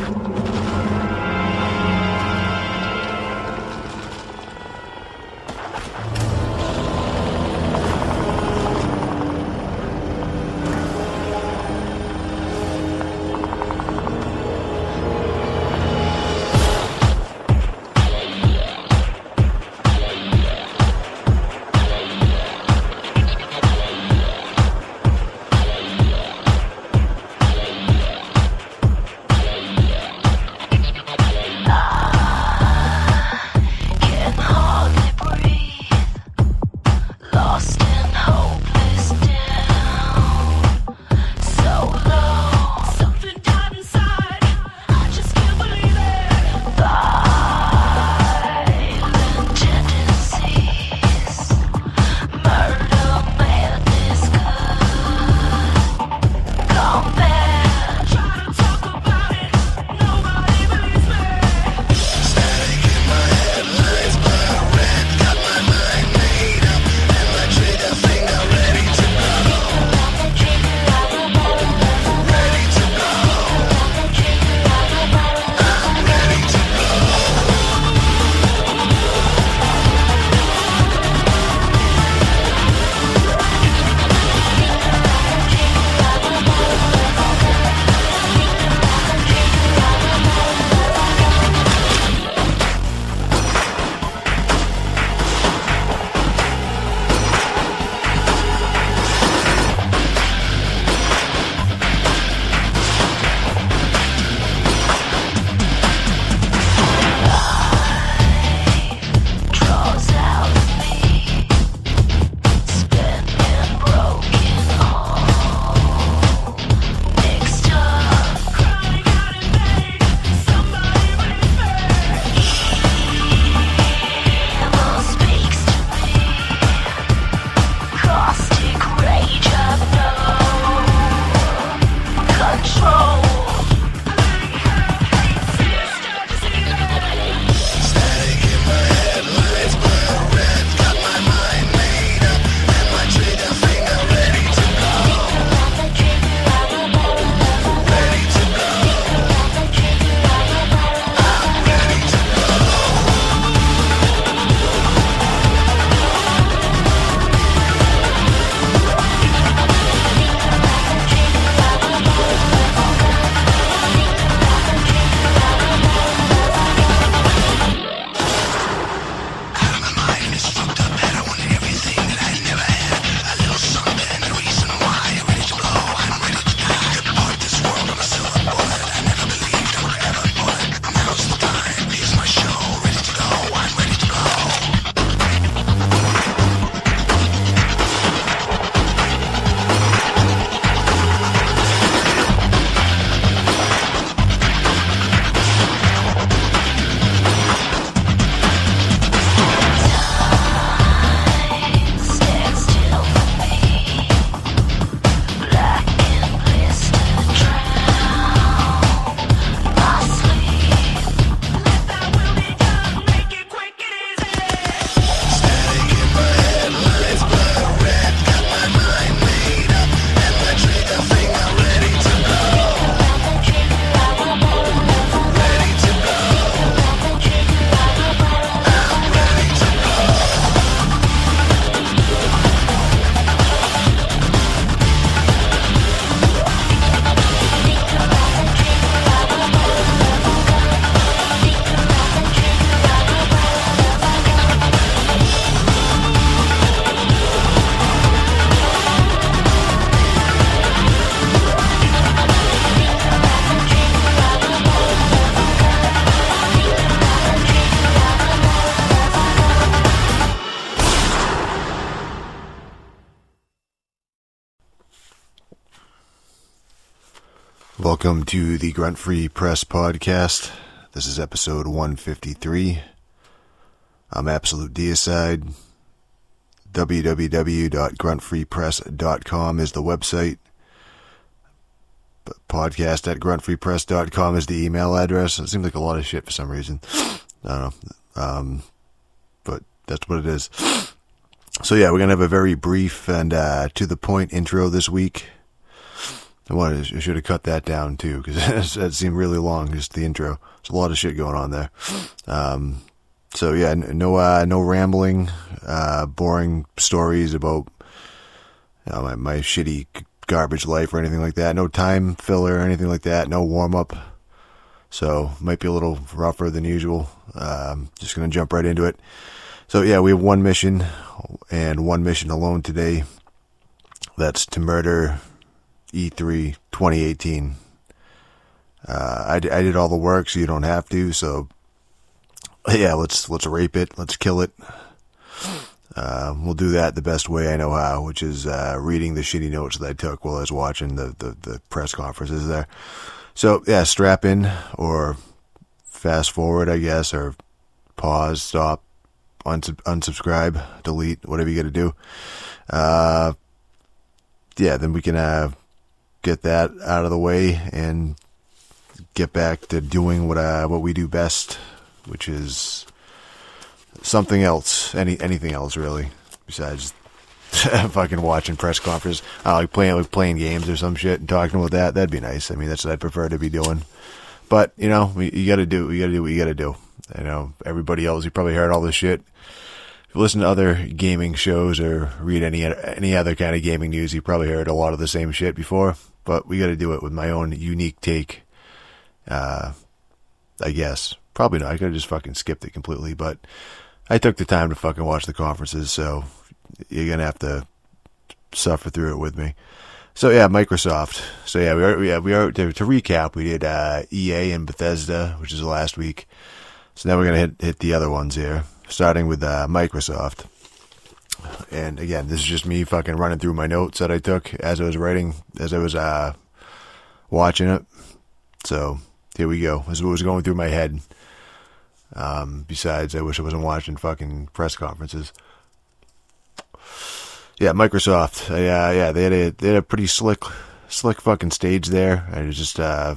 Welcome to the Grunt Free Press podcast. This is episode 153. I'm Absolute Deicide. www.gruntfreepress.com is the website. Podcast@gruntfreepress.com is the email address. It seems like a lot of shit for some reason. I don't know. But that's what it is. So yeah, we're going to have a very brief and to the point intro this week. I should have cut that down too, because that seemed really long, just the intro. There's a lot of shit going on there. So yeah, no rambling, boring stories about my shitty garbage life or anything like that. No time filler or anything like that. No warm up. So might be a little rougher than usual. Just gonna jump right into it. So yeah, we have one mission and one mission alone today. That's to murder E3 2018. I did all the work, so you don't have to. So yeah, let's rape it. Let's kill it. We'll do that the best way I know how, which is reading the shitty notes that I took while I was watching the press conferences there. So yeah, strap in or fast forward, I guess, or pause, stop, unsubscribe, delete, whatever you got to do. Yeah, then we can get that out of the way and get back to doing what we do best, which is something else, anything else really, besides fucking watching press conferences. I like playing games or some shit and talking about that. That'd be nice. I mean, that's what I'd prefer to be doing. But you know, you got to do what you got to do. I know everybody else. You probably heard all this shit. If you listen to other gaming shows or read any other kind of gaming news, you probably heard a lot of the same shit before. But we got to do it with my own unique take. I guess probably not. I could have just fucking skipped it completely, but I took the time to fucking watch the conferences, so you're gonna have to suffer through it with me. So yeah, Microsoft. So yeah, we are to recap. We did EA and Bethesda, which is last week. So now we're gonna hit the other ones here, starting with Microsoft. And again, this is just me fucking running through my notes that I took as I was watching it. So here we go. This is what was going through my head. Besides, I wish I wasn't watching fucking press conferences. Yeah, Microsoft. Yeah, they had a pretty slick fucking stage there. And it was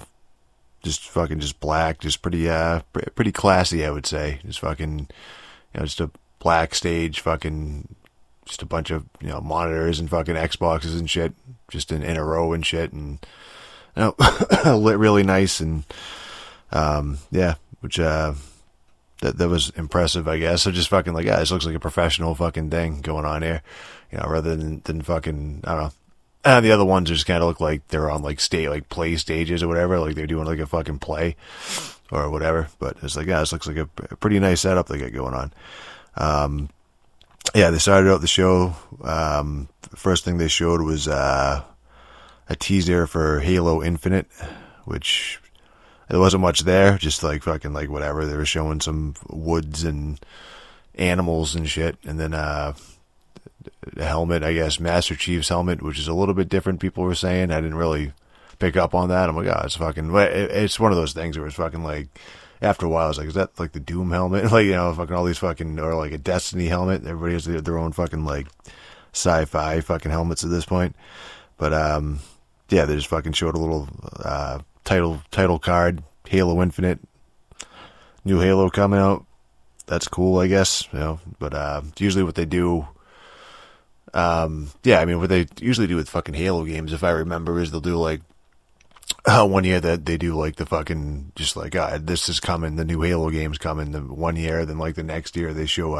just black, just pretty classy, I would say. Just fucking, just a black stage, fucking, just a bunch of monitors and fucking Xboxes and shit, just in a row and shit, and lit really nice, and yeah, which that was impressive, I guess. So just fucking like, this looks like a professional fucking thing going on here, rather than fucking, I don't know. The other ones just kind of look like they're on like play stages or whatever, like they're doing like a fucking play or whatever. But it's like, this looks like a pretty nice setup they got going on. Yeah, they started out the show. First thing they showed was a teaser for Halo Infinite, which there wasn't much there, just like fucking like whatever. They were showing some woods and animals and shit, and then the helmet, I guess, Master Chief's helmet, which is a little bit different, people were saying. I didn't really pick up on that. I'm like, it's fucking, it's one of those things where it's fucking like, after a while, I was like, is that like the Doom helmet? Like, fucking all these fucking, or like a Destiny helmet. Everybody has their own fucking like sci-fi fucking helmets at this point. But, yeah, they just fucking showed a little, title card, Halo Infinite, new Halo coming out. That's cool, I guess, but, usually what they do, yeah, I mean, what they usually do with fucking Halo games, if I remember, is they'll do like, one year that they do like the fucking, just like, this is coming, the new Halo game's coming, the one year, then like the next year they show,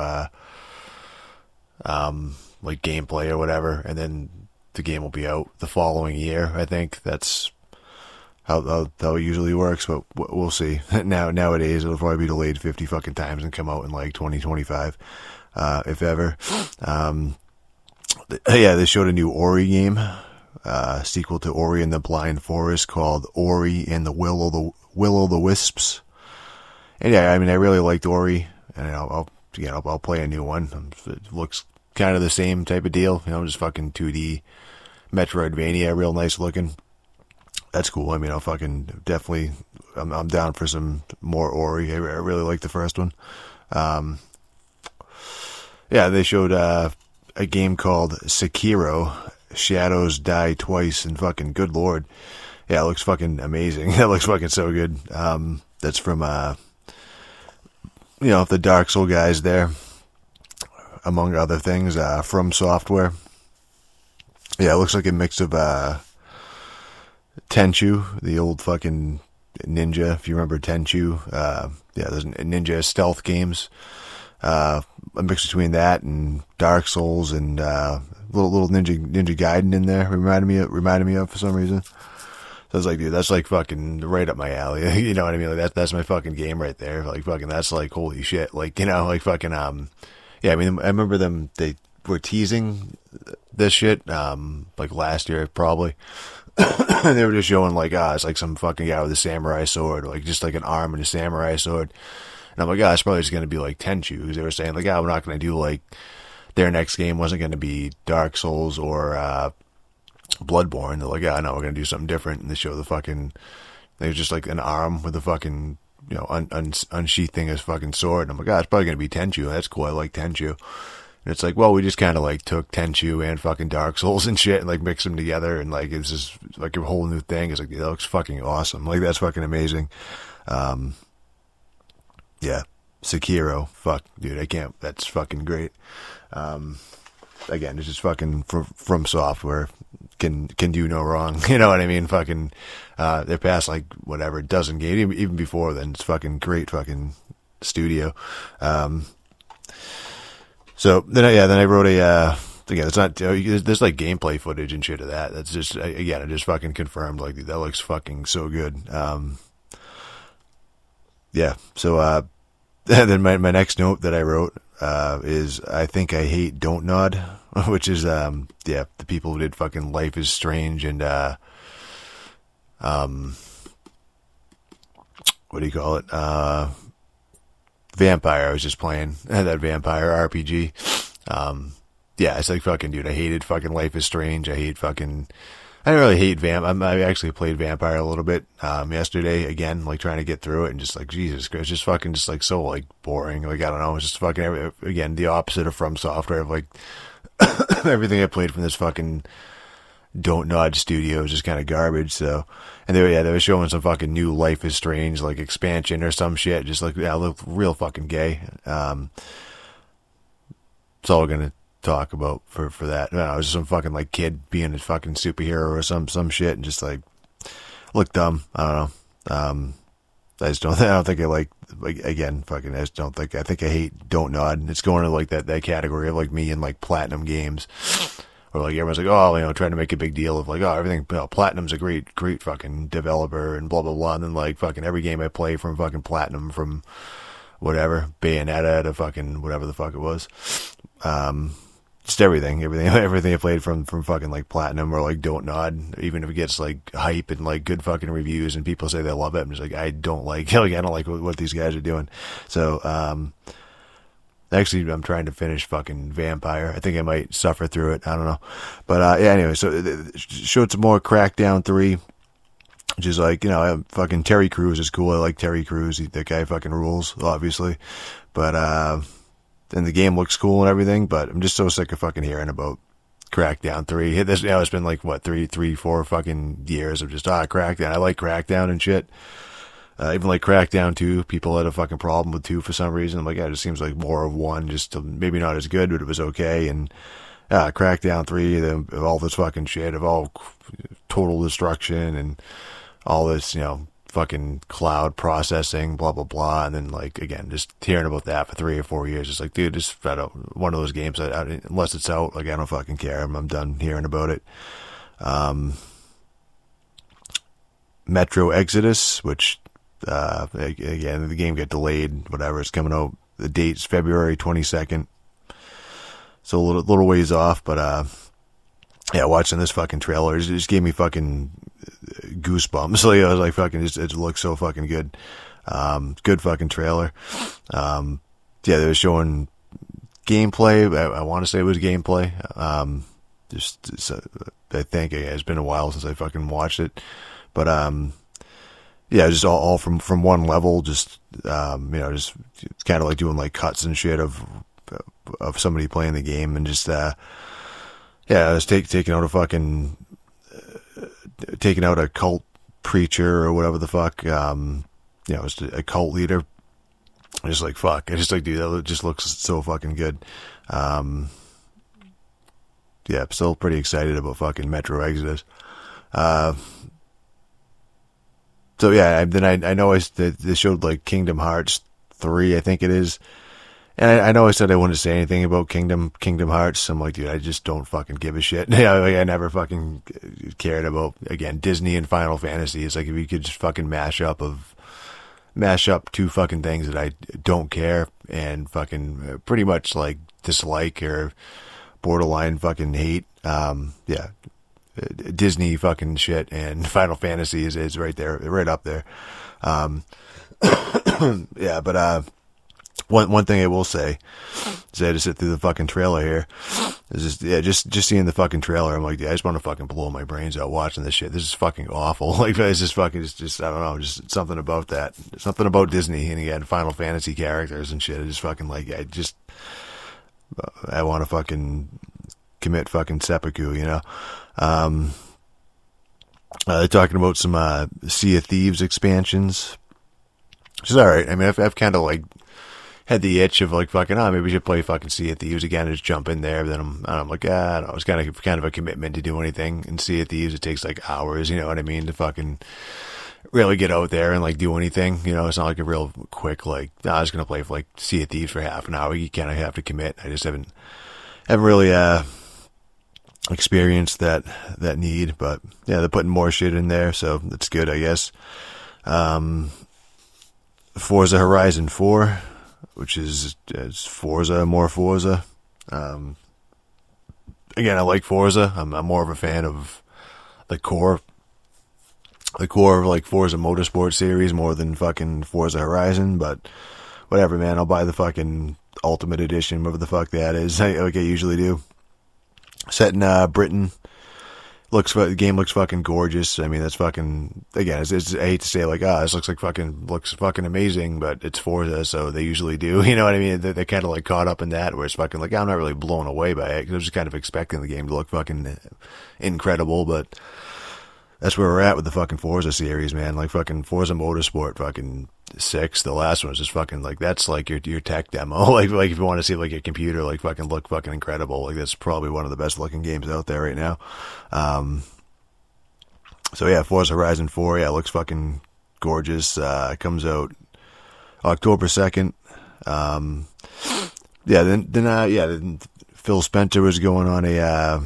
like gameplay or whatever, and then the game will be out the following year. I think that's how it usually works, but we'll see. Nowadays it'll probably be delayed 50 fucking times and come out in like 2025, if ever. Yeah, they showed a new Ori game, sequel to Ori and the Blind Forest, called Ori and the Will o' the Wisps. And yeah, I mean, I really liked Ori, and I'll play a new one. It looks kind of the same type of deal, just fucking 2D Metroidvania, real nice looking. That's cool. I mean, I'll fucking definitely, I'm down for some more Ori. I really like the first one. Yeah, they showed a game called Sekiro, Shadows Die Twice, and fucking good lord. Yeah, it looks fucking amazing. That looks fucking so good. That's from, the Dark Soul guys there, among other things, From Software. Yeah, it looks like a mix of, Tenchu, the old fucking ninja, if you remember Tenchu. There's ninja stealth games. A mix between that and Dark Souls and little Ninja Gaiden in there reminded me of for some reason. So I was like, dude, that's like fucking right up my alley. You know what I mean? Like that's my fucking game right there. Like fucking, that's like holy shit. Like, you know, like fucking yeah. I mean, I remember they were teasing this shit like last year probably. They were just showing like, it's like some fucking guy with a samurai sword, like just like an arm and a samurai sword. And I'm like, it's probably just going to be like Tenchu, because they were saying like, we're not going to do like, their next game wasn't going to be Dark Souls or Bloodborne. They're like, no, we're going to do something different. And they show the fucking, they was just like an arm with a fucking, you know, unsheathing his fucking sword. And I'm like, it's probably going to be Tenchu. That's cool. I like Tenchu. And it's like, well, we just kind of like took Tenchu and fucking Dark Souls and shit and like mixed them together. And like, it's just like a whole new thing. It's like, that looks fucking awesome. Like, that's fucking amazing. Yeah. Sekiro. Fuck, dude. I can't. That's fucking great. Again, it's just fucking from Software. Can do no wrong. You know what I mean? Fucking, they're past like whatever dozen games. Even before then, it's fucking great fucking studio. So then I wrote again, it's not, there's like gameplay footage and shit of that. That's just, again, it just fucking confirmed, like, that looks fucking so good. Yeah. So, then my next note that I wrote, is I think I hate Don't Nod, which is, the people who did fucking Life is Strange and, what do you call it? Vampire. I was just playing that Vampire RPG. It's like fucking, dude, I hated fucking Life is Strange. I didn't really hate I actually played Vampire a little bit, yesterday again, like trying to get through it and just like, Jesus Christ, just fucking just like so like boring. Like, I don't know. It's just fucking, again, the opposite of From Software of like everything I played from this fucking Don't Nod studio is just kind of garbage. So, and they were showing some fucking new Life is Strange, like expansion or some shit. Just like, look real fucking gay. It's all gonna talk about for that. I was just some fucking like kid being a fucking superhero or some shit and just like look dumb. I don't know. I don't think I like again, fucking, I think I hate Don't Nod. It's going to like that category of like me and like Platinum Games. Or like everyone's like, trying to make a big deal of like, everything, Platinum's a great great developer and blah blah blah. And then like fucking every game I play from fucking Platinum, from whatever, Bayonetta to fucking whatever the fuck it was. Just everything I played from fucking like Platinum or like Don't Nod, even if it gets like hype and like good fucking reviews and people say they love it, I'm just like, I don't like what these guys are doing. So, actually, I'm trying to finish fucking Vampire. I think I might suffer through it. I don't know. But, anyway, so showed some more Crackdown 3, which is like, fucking Terry Crews is cool. I like Terry Crews. That guy fucking rules, obviously. But, and the game looks cool and everything, but I'm just so sick of fucking hearing about Crackdown 3. It's been like, what, 4 fucking years of just, Crackdown. I like Crackdown and shit. Even like Crackdown 2, people had a fucking problem with 2 for some reason. I'm like, it just seems like more of 1, just maybe not as good, but it was okay. And Crackdown 3, all this fucking shit of all total destruction and all this, fucking cloud processing, blah blah blah. And then like, again, just hearing about that for 3 or 4 years, it's like, dude, just one of those games that unless it's out, like, I don't fucking care. I'm done hearing about it. Metro Exodus, which again, the game got delayed, whatever, it's coming out, the date's February 22nd, so a little ways off, but watching this fucking trailer, it just gave me fucking goosebumps. Like, I was like, fucking, it looks so fucking good. Good fucking trailer. They were showing gameplay. I want to say it was gameplay. I think it's been a while since I fucking watched it, but just all from one level, just just kind of like doing like cuts and shit of somebody playing the game, and just I was taking out a cult preacher or whatever the fuck, just a cult leader. I'm just like, fuck. I just like, dude, that just looks so fucking good. I'm still pretty excited about fucking Metro Exodus. So yeah, then I know they showed like Kingdom Hearts 3, I think it is. And I know I said I wouldn't say anything about Kingdom Hearts. I'm like, dude, I just don't fucking give a shit. Like, I never fucking cared about, again, Disney and Final Fantasy. It's like if you could just fucking mash up two fucking things that I don't care and fucking pretty much like dislike or borderline fucking hate. Yeah, Disney fucking shit and Final Fantasy is right there, right up there. Yeah, but one thing I will say is I had to sit through the fucking trailer here. Is just seeing the fucking trailer. I'm like, I just want to fucking blow my brains out watching this shit. This is fucking awful. Like, it's just fucking, it's just, I don't know, just something about that. Something about Disney and again, Final Fantasy characters and shit. I just fucking like, I want to fucking commit fucking seppuku, you know? They're talking about some, Sea of Thieves expansions. Which is alright. I mean, I've kind of like, had the itch of like fucking, maybe we should play fucking Sea of Thieves again and just jump in there. But then I'm like, I don't know. It's kind of a commitment to do anything in Sea of Thieves. It takes like hours, you know what I mean, to fucking really get out there and like do anything. You know, it's not like a real quick like, I was gonna play for like Sea of Thieves for half an hour. You kind of have to commit. I just haven't really experienced that need. But yeah, they're putting more shit in there, so that's good, I guess. Forza Horizon 4. Which is Forza, more Forza. Again, I like Forza. I'm more of a fan of the core of like Forza Motorsport series more than fucking Forza Horizon. But whatever, man. I'll buy the fucking Ultimate Edition, whatever the fuck that is. Like I usually do. Set in Britain. The game looks fucking gorgeous. I mean, that's fucking, again, I hate to say like, this looks fucking amazing, but it's Forza, so they usually do, you know what I mean? They're kind of like caught up in that, where it's fucking like, I'm not really blown away by it, because I was just kind of expecting the game to look fucking incredible, but that's where we're at with the fucking Forza series, man. Like fucking Forza Motorsport, fucking 6, the last one was just fucking like, that's like your tech demo. Like if you want to see like your computer like fucking look fucking incredible, like that's probably one of the best looking games out there right now. So yeah, Forza Horizon 4, yeah, looks fucking gorgeous. Comes out October 2nd. Then Phil Spencer was going on a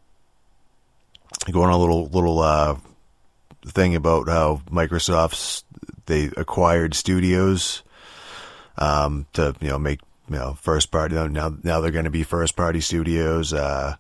little thing about how they acquired studios to make first party. Now they're going to be first party studios.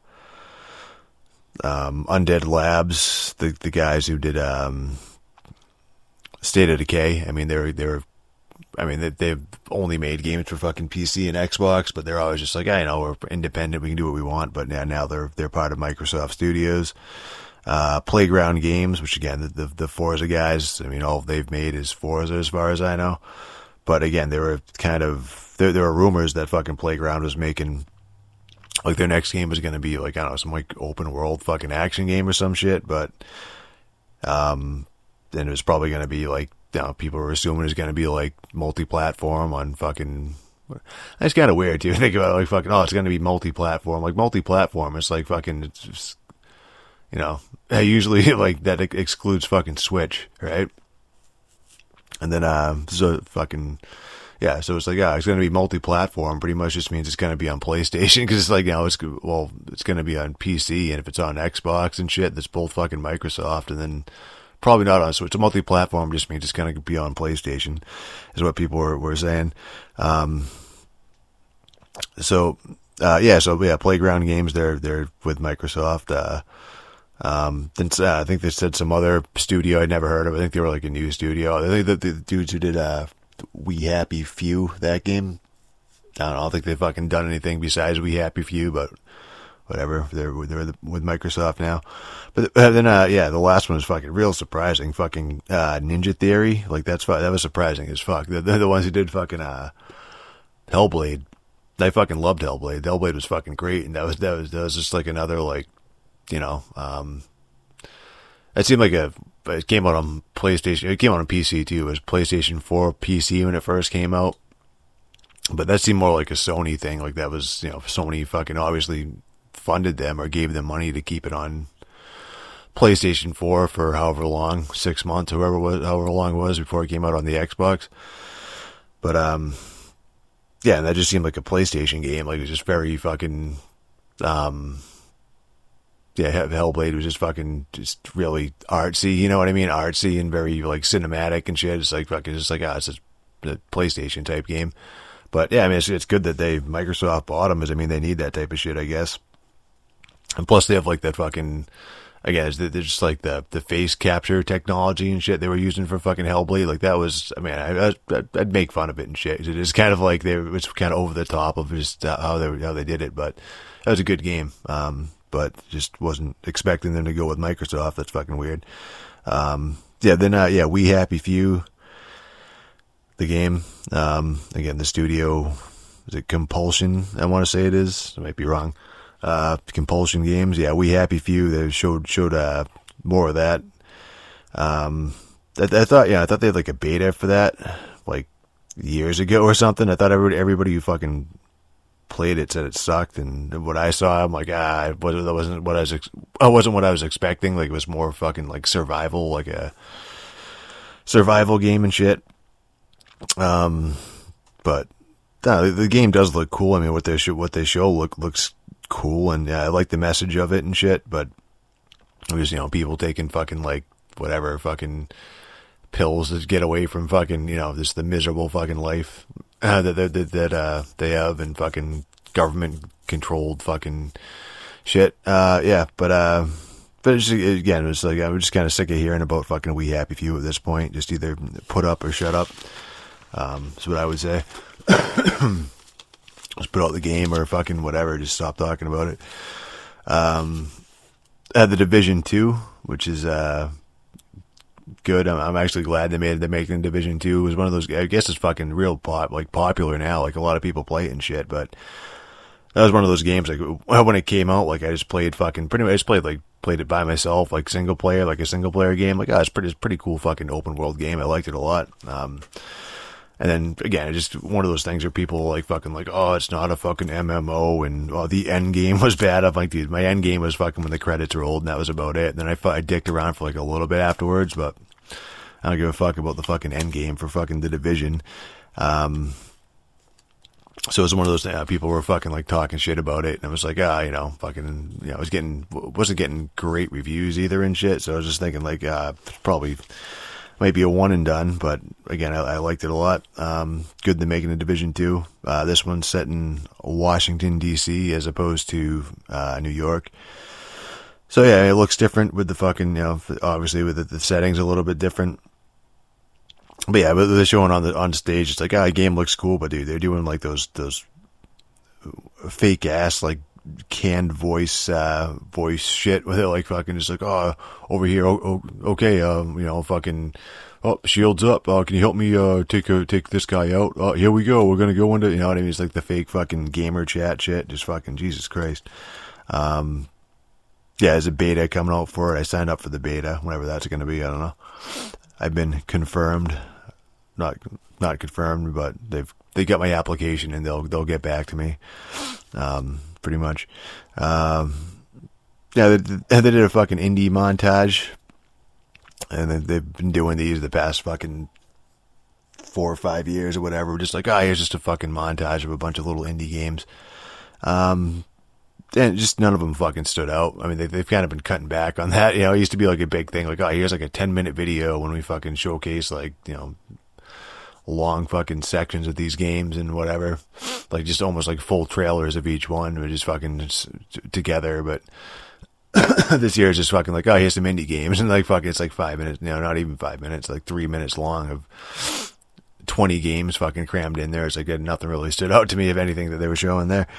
Undead Labs, the guys who did State of Decay. I mean, they've only made games for fucking PC and Xbox, but they're always just like, we're independent, we can do what we want. But now they're part of Microsoft Studios. Playground Games, which again, the Forza guys, I mean, all they've made is Forza as far as I know. But again, there were rumors that fucking Playground was making, like, their next game was going to be like, I don't know, some like open world fucking action game or some shit. But, then it was probably going to be like, people were assuming it was going to be like multi-platform on fucking, that's kind of weird too. Think about it, like fucking, it's going to be multi-platform. Like multi-platform, it's like fucking, it's just, usually like that excludes fucking Switch, right? And then, so fucking, yeah, so it's like, it's going to be multi-platform. Pretty much just means it's going to be on PlayStation, because it's like, it's going to be on PC, and if it's on Xbox and shit, that's both fucking Microsoft, and then probably not on Switch. So multi-platform just means it's going to be on PlayStation, is what people were saying. Playground Games, they're with Microsoft. Then I think they said some other studio I'd never heard of. I think they were like a new studio. I think that the dudes who did We Happy Few, that game, I don't think they've fucking done anything besides We Happy Few, but whatever. They're with Microsoft now. But then the last one was fucking real surprising. Fucking Ninja Theory, like that was surprising as fuck. They're the ones who did fucking Hellblade. I fucking loved Hellblade. Hellblade was fucking great, and that was just like another like, it seemed like it came out on PlayStation. It came out on PC too. It was PlayStation 4 PC when it first came out. But that seemed more like a Sony thing. Like that was, Sony fucking obviously funded them or gave them money to keep it on PlayStation 4 for however long, 6 months, however long it was before it came out on the Xbox. But yeah, and that just seemed like a PlayStation game. Like, it was just very fucking yeah, Hellblade was just really artsy, you know what I mean? Artsy and very like cinematic and shit. It's like it's a PlayStation type game. But yeah, I mean, it's good that Microsoft bought them, because I mean, they need that type of shit, I guess. And plus, they have like that fucking, again, they're just like the face capture technology and shit they were using for fucking Hellblade. Like, that was, I mean, I'd make fun of it and shit. It is kind of like it's kind of over the top of just how they did it, but that was a good game. But just wasn't expecting them to go with Microsoft. That's fucking weird. Yeah, then We Happy Few, the game. Again, the studio, is it Compulsion? I want to say it is. I might be wrong. Compulsion Games. Yeah, We Happy Few. They showed more of that. I thought they had like a beta for that, like years ago or something. I thought everybody who fucking played it said it sucked, and what I saw, I'm like, that wasn't what I was expecting. Like, it was more fucking like survival, like a survival game and shit. But the game does look cool. I mean, what they show looks cool, and yeah, I like the message of it and shit. But it was, people taking fucking like whatever fucking pills to get away from fucking, just the miserable fucking life that they have, and fucking government controlled fucking shit. Yeah, but it's just, again, it's like, I'm just kind of sick of hearing about fucking We Happy Few at this point. Just either put up or shut up. That's what I would say. Just put out the game or fucking whatever. Just stop talking about it. The Division 2, which is good. I'm actually glad they're making Division 2. It was one of those, I guess it's fucking real popular now. Like, a lot of people play it and shit, but that was one of those games, like, when it came out, like, I just played fucking, pretty much, I just played it by myself, like, single player, like a single player game. Like, it's pretty cool fucking open world game. I liked it a lot. And then, again, it's just one of those things where people like fucking like, oh, it's not a fucking MMO, and the end game was bad. I'm like, dude, my end game was fucking when the credits rolled, and that was about it. And then I dicked around for like a little bit afterwards, but I don't give a fuck about the fucking end game for fucking The Division. So it was one of those things, people were fucking like talking shit about it, and I was like, fucking, I wasn't getting great reviews either and shit. So I was just thinking like, probably might be a one and done, but again, I liked it a lot. Good they're making a Division 2. This one's set in Washington, D.C. as opposed to New York. So yeah, it looks different with the fucking, obviously with the settings a little bit different. But yeah, but they're showing on stage, it's like, the game looks cool, but dude, they're doing like those fake ass, like, canned voice shit with it, like fucking just like, over here, okay, fucking, shields up, can you help me take this guy out? Here we go, we're gonna go into, you know what I mean? It's like the fake fucking gamer chat shit, just fucking Jesus Christ. Yeah, there's a beta coming out for it. I signed up for the beta, whenever that's gonna be, I don't know. I've been confirmed, not confirmed, but they got my application, and they'll get back to me. Pretty much. Yeah, they did a fucking indie montage, and they've been doing these the past fucking 4 or 5 years or whatever. Just like, here's just a fucking montage of a bunch of little indie games. And just none of them fucking stood out. I mean, they've kind of been cutting back on that. It used to be like a big thing, like, here's like a 10-minute video when we fucking showcase, like, long fucking sections of these games and whatever, like just almost like full trailers of each one, or just fucking together. But this year is just fucking like, here's some indie games, and like fucking it's like 5 minutes, not even 5 minutes, like 3 minutes long of 20 games fucking crammed in there. It's like nothing really stood out to me of anything that they were showing there.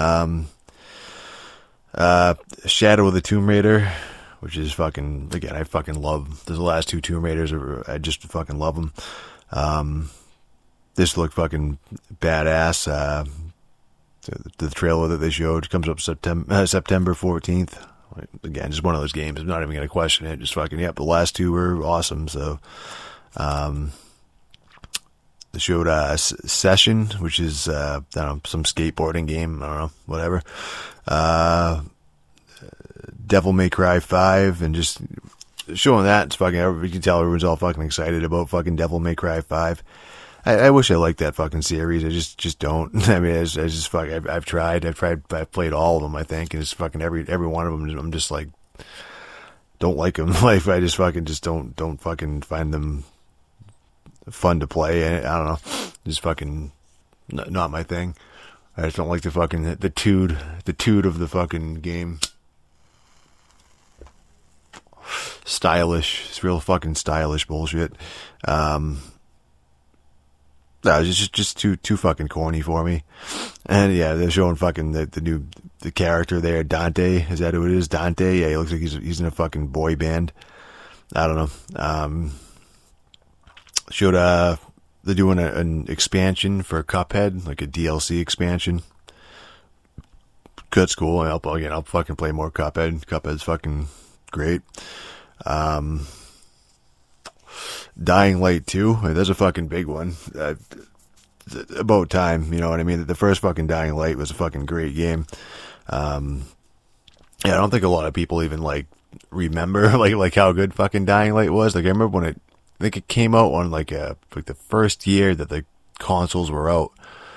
Shadow of the Tomb Raider, which is fucking, again, I fucking love the last 2 Tomb Raiders. I just fucking love them. This looked fucking badass. The trailer that they showed comes up September 14th. Again, just one of those games. I'm not even going to question it. Just fucking, the last 2 were awesome. So, they showed Session, which is, I don't know, some skateboarding game. I don't know, whatever. Devil May Cry 5, and just showing that, it's fucking, you can tell everyone's all fucking excited about fucking Devil May Cry 5. I wish I liked that fucking series. I just don't. I mean, I just fuck. I've played all of them. I think, and it's fucking every one of them. I'm just like, don't like them. Like, I just fucking don't fucking find them fun to play. I don't know. Just fucking not my thing. I just don't like the fucking the toot of the fucking game. Stylish. It's real fucking stylish bullshit. No, it's just too fucking corny for me. And yeah, they're showing fucking the character there, Dante. Is that who it is? Dante? Yeah, he looks like he's in a fucking boy band. I don't know. Showed they're doing an expansion for Cuphead, like a DLC expansion. That's cool. I'll fucking play more Cuphead. Cuphead's fucking great. Dying Light 2, that's a fucking big one. About time, you know what I mean? The first fucking Dying Light was a fucking great game. Yeah, I don't think a lot of people even like remember like how good fucking Dying Light was. Like I remember when I think it came out on like the first year that the consoles were out.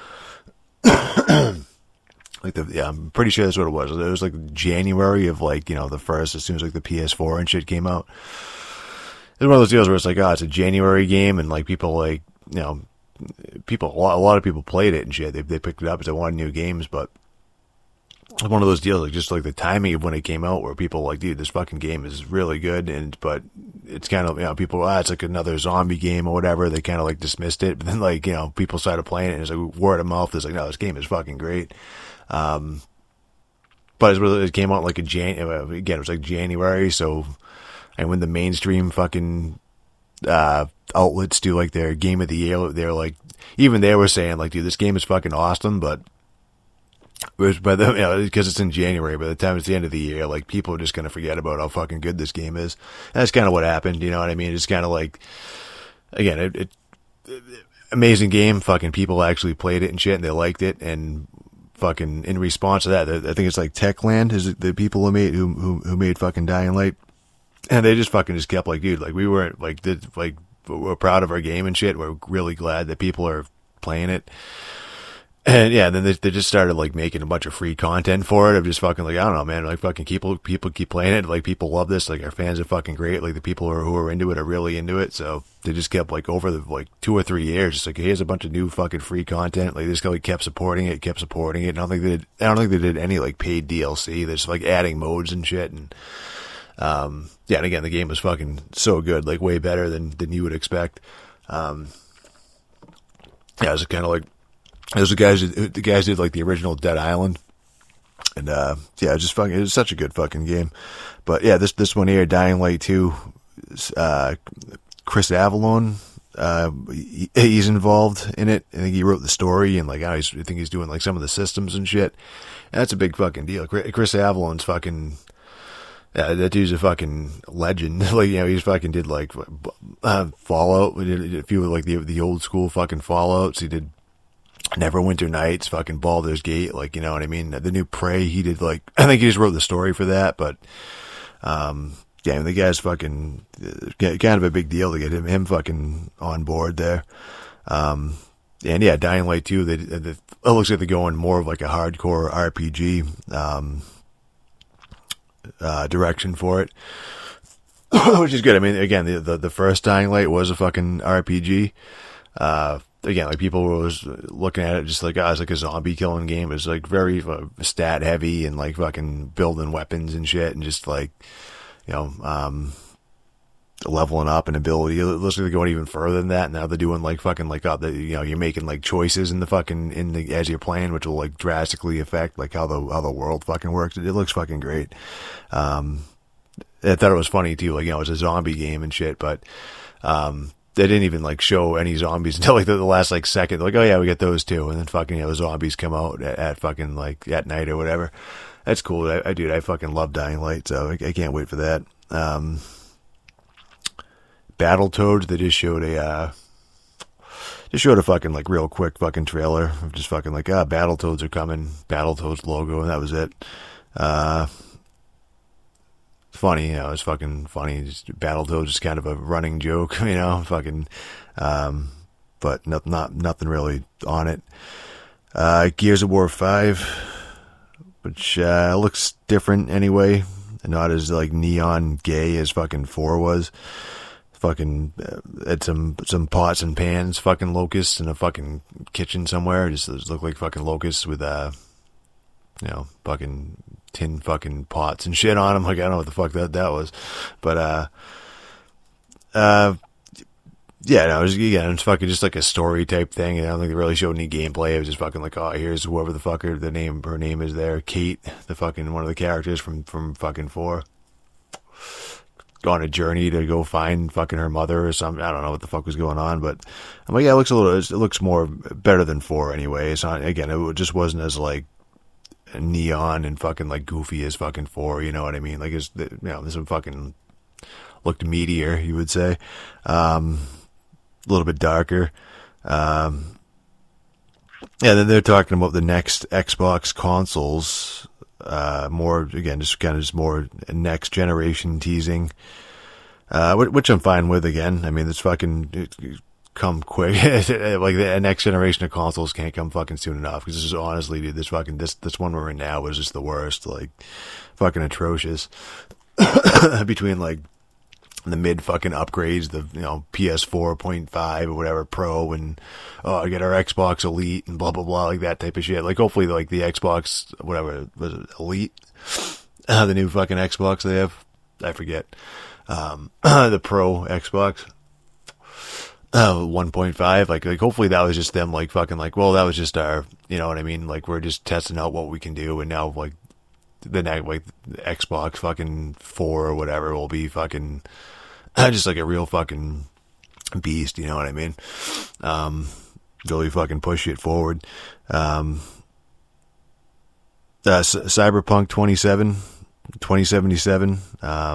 I'm pretty sure that's what it was. It was like January of like, you know, the first, as soon as like the PS4 and shit came out. It's one of those deals where it's like, it's a January game, and like people like, you know, a lot of people played it and shit. They picked it up as they wanted new games, but it's one of those deals, like just like the timing of when it came out, where people were like, dude, this fucking game is really good, but it's kind of, you know, people, it's like another zombie game or whatever. They kind of like dismissed it, but then like, you know, people started playing it, and it's like word of mouth. It's like, no, this game is fucking great. But it came out like again, it was like January, so. And when the mainstream fucking outlets do like their game of the year, they're like, even they were saying like, dude, this game is fucking awesome, but by the, you know, because it's in January, by the time it's the end of the year, like people are just gonna forget about how fucking good this game is. And that's kind of what happened, you know what I mean? It's kind of like, again, it amazing game. Fucking people actually played it and shit, and they liked it, and fucking in response to that, I think it's like Techland is the people who made fucking Dying Light. And they just kept like, dude, like we weren't we're proud of our game and shit. We're really glad that people are playing it. And yeah, then they just started like making a bunch of free content for it. Of just fucking like, I don't know, man, like fucking people keep playing it. Like people love this. Like our fans are fucking great. Like the people who are into it are really into it. So they just kept like over the like 2 or 3 years, just like, here's a bunch of new fucking free content. Like they just like kept supporting it. And I don't think they did any like paid DLC. They're just like adding modes and shit. And yeah, and again, the game was fucking so good, like way better than you would expect. Yeah, it was kind of like, the guys did like the original Dead Island, and yeah, it was such a good fucking game. But yeah, this one here, Dying Light 2, Chris Avellone, he's involved in it. I think he wrote the story, and like, I think he's doing like some of the systems and shit. And that's a big fucking deal. Chris Avallone's fucking. Yeah, that dude's a fucking legend. Like, you know, he's fucking did like Fallout. We did a few of like the old school fucking Fallouts. He did Neverwinter Nights, fucking Baldur's Gate. Like, you know what I mean? The new Prey, he did like, I think he just wrote the story for that. But yeah, I mean, the guy's fucking kind of a big deal to get him fucking on board there. And yeah, Dying Light 2, it looks like they're going more of like a hardcore RPG direction for it, which is good. I mean, again, the first Dying Light was a fucking RPG. Again, like people was looking at it just like, it's like a zombie killing game. It's like very stat heavy and like fucking building weapons and shit, and just like, you know, leveling up and ability. It looks like they're going even further than that. Now they're doing like fucking like, you know, you're making like choices in the fucking as you're playing, which will like drastically affect like how the world fucking works. It looks fucking great. I thought it was funny too, like, you know, it's a zombie game and shit, but they didn't even like show any zombies until like the last like second. They're like, oh yeah, we got those too, and then fucking, you know, the zombies come out at fucking like at night or whatever. That's cool. I fucking love Dying Light, so I can't wait for that. Battletoads, they just showed a fucking like real quick fucking trailer of just fucking like, Battletoads are coming, Battletoads logo, and that was it. funny, it's fucking funny. Just Battletoads is kind of a running joke, fucking, but nothing really on it. Gears of War 5, which, looks different anyway, and not as, like, neon gay as fucking 4 was. Fucking, had some pots and pans, fucking locusts in a fucking kitchen somewhere. Just looked like fucking locusts with, fucking tin fucking pots and shit on them. Like, I don't know what the fuck that was. But, it's fucking just like a story type thing. And I don't think they really showed any gameplay. It was just fucking like, oh, here's whoever the fucker her name is there. Kate, the fucking, one of the characters from fucking 4. On a journey to go find fucking her mother or something. I don't know what the fuck was going on, but I'm like, yeah, it looks more better than 4 anyway. It's not, again, it just wasn't as like neon and fucking like goofy as fucking 4, you know what I mean? Like, this one fucking looked meatier, you would say. A little bit darker. Then they're talking about the next Xbox consoles. More, again, just more next generation teasing, which I'm fine with. Again, I mean, it's fucking come quick. Like, the next generation of consoles can't come fucking soon enough, because this is honestly, dude, this one we're in now is just the worst, like, fucking atrocious. Between like the mid fucking upgrades, the PS4 0.5 or whatever Pro, and get our Xbox Elite and blah blah blah, like that type of shit. Like, hopefully, like the Xbox whatever was it, Elite, the new fucking Xbox they have, I forget, the Pro Xbox 1.5, like hopefully that was just them, like, fucking, like, well, that was just our, you know what I mean, like, we're just testing out what we can do, and now, like, the next, like, Xbox fucking 4 or whatever will be fucking just like a real fucking beast, you know what I mean? Really fucking push it forward. Cyberpunk 2077. I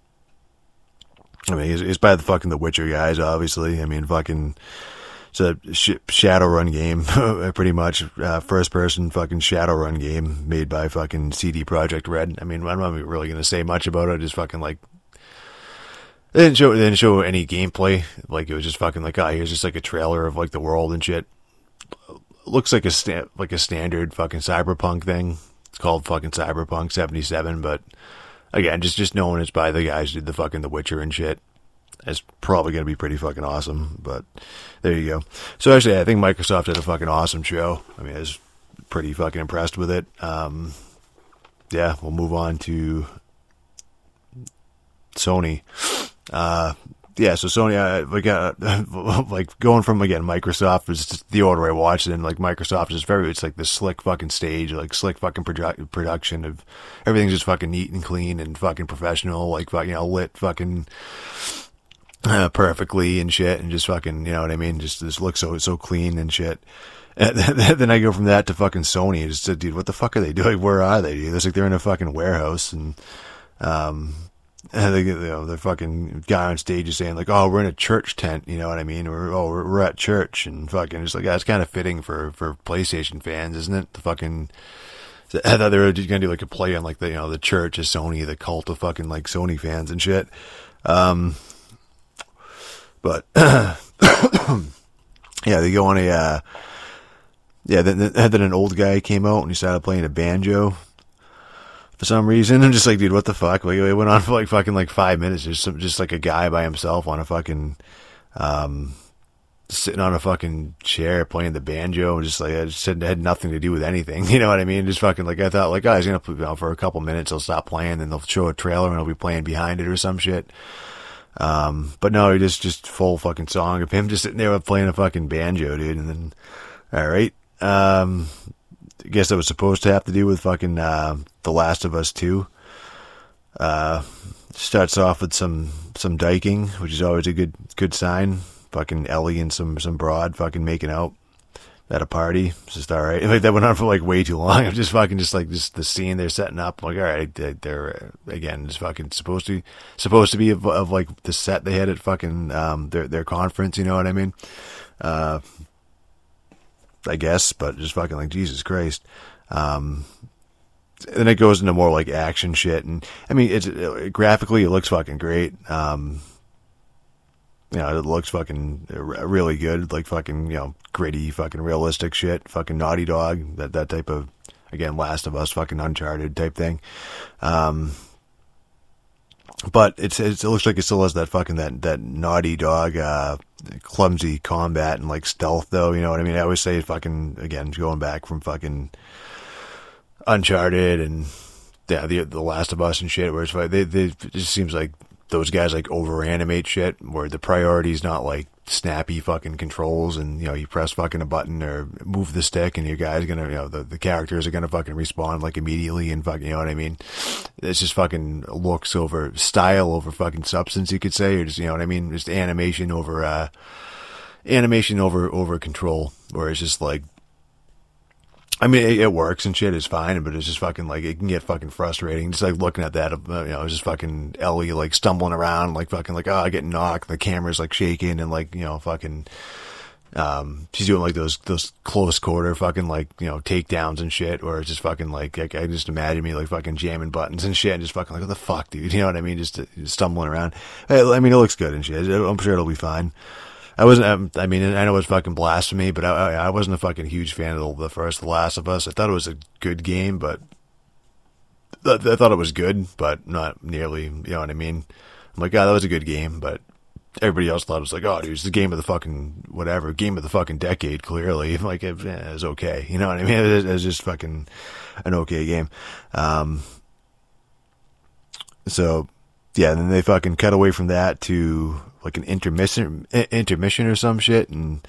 mean, it's by the fucking The Witcher guys, obviously. I mean, fucking, it's a Shadowrun game, pretty much, first person fucking Shadowrun game made by fucking CD Projekt Red. I mean, I'm not really going to say much about it. Just fucking, like, they didn't show any gameplay. Like, it was just fucking like, here's just like a trailer of like the world and shit. Looks like a standard fucking Cyberpunk thing. It's called fucking Cyberpunk 77, but again, just knowing it's by the guys who did the fucking The Witcher and shit, it's probably going to be pretty fucking awesome. But there you go. So actually, I think Microsoft did a fucking awesome show. I mean, I was pretty fucking impressed with it. Yeah, we'll move on to Sony. So Sony, like, going from, again, Microsoft was just the order I watched it, and like Microsoft is it's like this slick fucking stage, like slick fucking production of everything's just fucking neat and clean and fucking professional, like, lit fucking perfectly and shit, and just fucking, you know what I mean? Just looks so clean and shit. And then I go from that to fucking Sony, and just, dude, what the fuck are they doing? Where are they, dude? It's like they're in a fucking warehouse, and the fucking guy on stage is saying, like, oh, we're in a church tent, you know what I mean? We're at church, and fucking, it's like, that's kind of fitting for PlayStation fans, isn't it? The fucking, I thought they were just gonna do like a play on like the church is Sony, the cult of fucking like Sony fans and shit. But yeah, they go on a then an old guy came out and he started playing a banjo for some reason. I'm just like, dude, what the fuck? Like, it went on for like fucking like 5 minutes. Just like a guy by himself on a fucking sitting on a fucking chair playing the banjo, and just like, I just had nothing to do with anything. You know what I mean? Just fucking like, I thought like, oh, he's gonna play for a couple minutes, he'll stop playing, then they'll show a trailer and he'll be playing behind it or some shit. But no, he just full fucking song of him just sitting there playing a fucking banjo, dude. And then, all right, I guess that was supposed to have to do with fucking The Last of Us 2. Starts off with some diking, which is always a good sign. Fucking Ellie and some broad fucking making out at a party. It's just all right. Like, that went on for like way too long. I'm just fucking just like this, the scene they're setting up. Like, all right, they're again just fucking supposed to be of like the set they had at fucking their conference. You know what I mean? I guess, but just fucking like, Jesus Christ. then it goes into more like action shit, and I mean, graphically it looks fucking great. It looks fucking really good, like fucking, gritty, fucking realistic shit, fucking Naughty Dog, that type of, again, Last of Us, fucking Uncharted type thing. But it looks like it still has that fucking, that Naughty Dog, clumsy combat and like stealth though, you know what I mean? I always say fucking, again, going back from fucking Uncharted and the Last of Us and shit, where it's like, it just seems like those guys like over animate shit, where the priority is not like snappy fucking controls and, you press fucking a button or move the stick and your guy's gonna, the characters are gonna fucking respond like immediately and fucking, you know what I mean? It's just fucking looks over style over fucking substance, you could say, or just, you know what I mean? Just animation over control, where it's just like, I mean, it works and shit, it's fine, but it's just fucking like, it can get fucking frustrating. Just like looking at that, it's just fucking Ellie like stumbling around, like fucking like, I get knocked, the camera's like shaking and like, fucking, she's doing like those close quarter fucking like, takedowns and shit, or it's just fucking like, I just imagine me like fucking jamming buttons and shit and just fucking like, what the fuck, dude? You know what I mean? Just stumbling around. I mean, it looks good and shit. I'm sure it'll be fine. I wasn't, I mean, I know it's fucking blasphemy, but I wasn't a fucking huge fan of the first The Last of Us. I thought it was a good game, but I thought it was good, but not nearly, you know what I mean? I'm like, that was a good game, but everybody else thought it was like, dude, it's the game of the fucking, whatever, game of the fucking decade, clearly. Like, it was okay. You know what I mean? It was just fucking an okay game. So, yeah, then they fucking cut away from that to like an intermission or some shit, and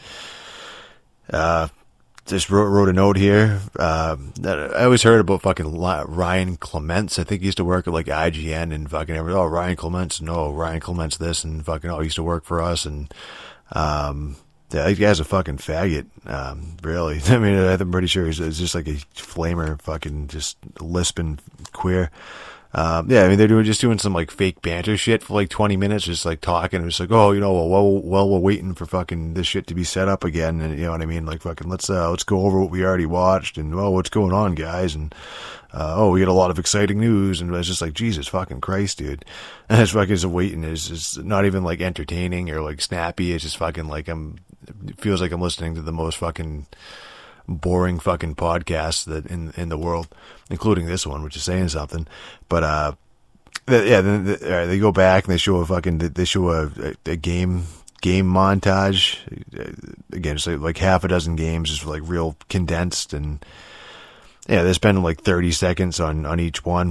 just wrote a note here. That I always heard about fucking Ryan Clements. I think he used to work at like IGN and fucking everything. Oh, Ryan Clements, no, Ryan Clements this, and fucking, he used to work for us, and yeah, that guy's a fucking faggot. Really, I mean, I'm pretty sure he's just like a flamer, fucking just lisping queer. Yeah, I mean, they're just doing some like fake banter shit for like 20 minutes, just like talking. It's like, while we're waiting for fucking this shit to be set up again, and you know what I mean? Like fucking, let's go over what we already watched, and what's going on, guys? And we get a lot of exciting news, and it's just like, Jesus fucking Christ, dude. And it's fucking just waiting is not even like entertaining or like snappy. It's just fucking like it feels like I'm listening to the most fucking boring fucking podcasts that in the world, including this one, which is saying something. But then they go back and they show a game montage again, just like half a dozen games, just like real condensed, and yeah, they spend like 30 seconds on each one.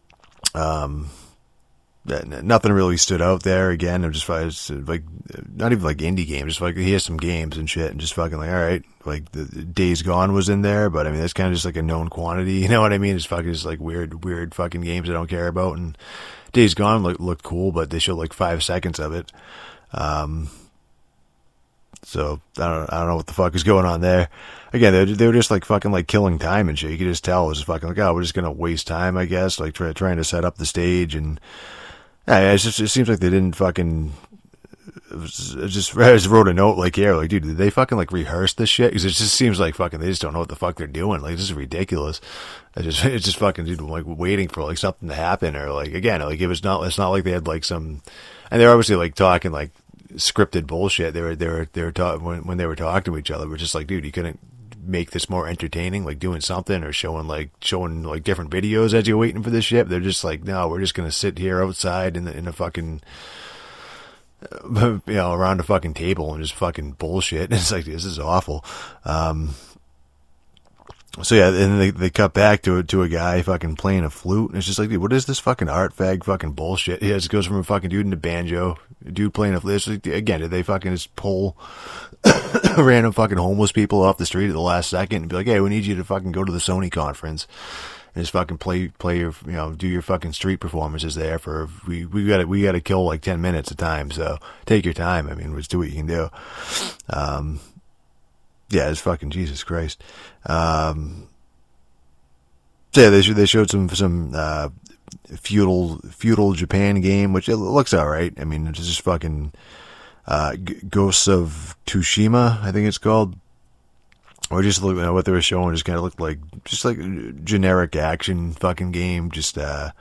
Nothing really stood out there. Again, I'm just like, not even like indie games, just like, here's some games and shit, and just fucking like, all right, like the Days Gone was in there, but I mean, that's kind of just like a known quantity, you know what I mean? It's fucking just like weird fucking games I don't care about, and Days Gone looked cool, but they showed like 5 seconds of it. So I don't know what the fuck is going on there. Again, they were just like fucking like killing time and shit. You could just tell it was just fucking like, we're just gonna waste time, I guess, like trying to set up the stage. And yeah, it seems like they didn't fucking. I just wrote a note like, yeah, like, dude, did they fucking like rehearse this shit? Because it just seems like fucking they just don't know what the fuck they're doing. Like, this is ridiculous. It's just fucking, dude, like waiting for like something to happen, or like, again, like it's not like they had like some, and they're obviously like talking like scripted bullshit. They were talking when they were talking to each other. We're just like, dude, you couldn't make this more entertaining, like doing something or showing like different videos as you're waiting for this shit. They're just like, no, we're just gonna sit here outside in a fucking, around a fucking table and just fucking bullshit. It's like, this is awful. So yeah, and they cut back to a guy fucking playing a flute, and it's just like, dude, what is this fucking art fag fucking bullshit? Yeah, it just goes from a fucking dude into banjo, dude playing a flute. It's like, again, did they fucking just pull random fucking homeless people off the street at the last second and be like, hey, we need you to fucking go to the Sony conference and just fucking play your, do your fucking street performances there for, we gotta kill like 10 minutes of time, so take your time. I mean, just do what you can do. Yeah, it's fucking Jesus Christ. So yeah, they showed some feudal Japan game, which it looks alright. I mean, it's just fucking Ghosts of Tsushima, I think it's called. or just look, what they were showing just kind of looked like just like generic action fucking game, just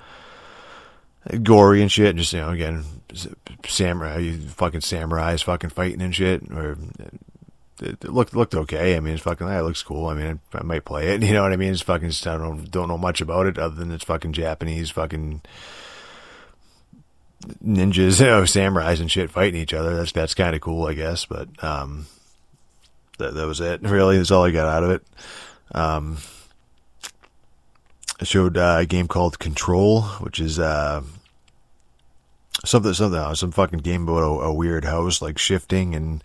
gory and shit, and just again samurais fucking fighting and shit, or it looked okay. I mean, it's fucking it looks cool. I mean, I might play it. You know what I mean? It's fucking I don't know much about it other than it's fucking Japanese fucking ninjas, samurais and shit fighting each other. That's kind of cool, I guess. But that was it. Really, that's all I got out of it. It showed a game called Control, which is something some fucking game about a weird house, like shifting and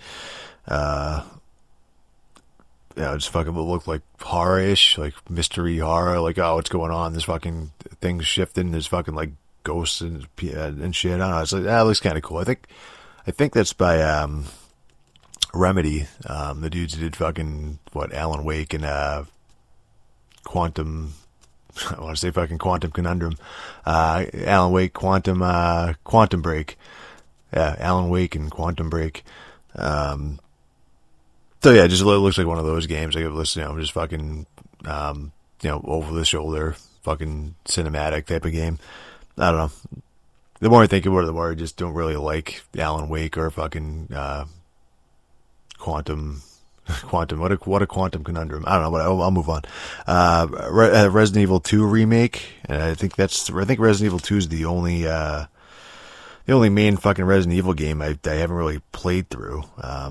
it's fucking looked like horror-ish, like mystery horror, like what's going on? This fucking thing's shifting. There's fucking like ghosts and shit. I don't know. It's like that looks kind of cool. I think that's by Remedy, the dudes who did fucking Alan Wake and Quantum. I want to say fucking Quantum Conundrum. Alan Wake, Quantum Break. Yeah, Alan Wake and Quantum Break. So yeah, just looks like one of those games. Like just fucking, over the shoulder, fucking cinematic type of game. I don't know. The more I think about it, the more I just don't really like Alan Wake or fucking Quantum. What a Quantum Conundrum. I don't know, but I'll move on. Resident Evil 2 remake, and I think Resident Evil 2 is the only main fucking Resident Evil game I haven't really played through.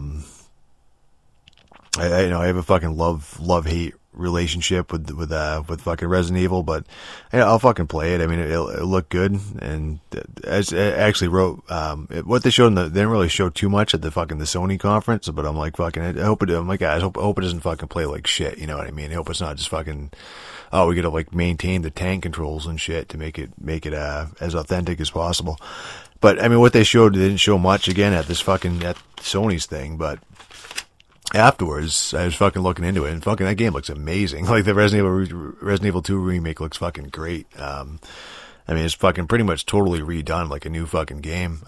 I have a fucking love-hate relationship with fucking Resident Evil, but I'll fucking play it. I mean, it looked good, and I actually wrote what they showed. They didn't really show too much at the Sony conference, but I'm like fucking. I hope it. I'm like, guys, I hope it doesn't fucking play like shit. You know what I mean? I hope it's not just fucking. Oh, we gotta like maintain the tank controls and shit to make it as authentic as possible. But I mean, what they showed, they didn't show much again at this fucking at Sony's thing, but. Afterwards, I was fucking looking into it, and fucking that game looks amazing. Like the Resident Evil 2 remake looks fucking great. I mean, it's fucking pretty much totally redone, like a new fucking game.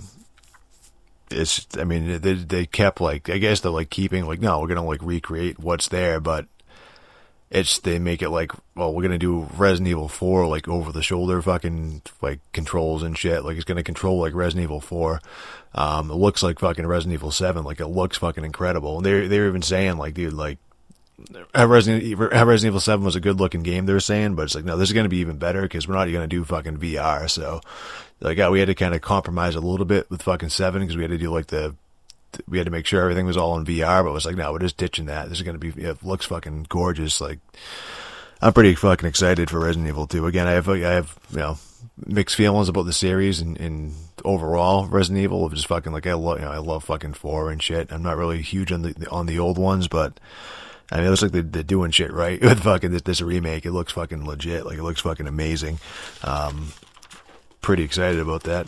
They kept like, I guess they're like keeping like, no, we're gonna like recreate what's there, but they make it like, well, we're gonna do Resident Evil 4 like over the shoulder fucking like controls and shit. Like it's gonna control like Resident Evil 4. It looks like fucking Resident Evil 7. Like it looks fucking incredible. And they're even saying like, dude, like Resident Evil 7 was a good looking game. They were saying, but it's like, no, this is gonna be even better because we're not gonna do fucking VR. So like, we had to kind of compromise a little bit with fucking 7 because we had to do like we had to make sure everything was all in VR, but it was like, no, we're just ditching that. This is going to be, it looks fucking gorgeous. Like, I'm pretty fucking excited for Resident Evil 2. Again, I have, mixed feelings about the series and overall Resident Evil of just fucking like, I love fucking 4 and shit. I'm not really huge on the old ones, but I mean, it looks like they're doing shit right with fucking this remake. It looks fucking legit. Like, it looks fucking amazing. Pretty excited about that.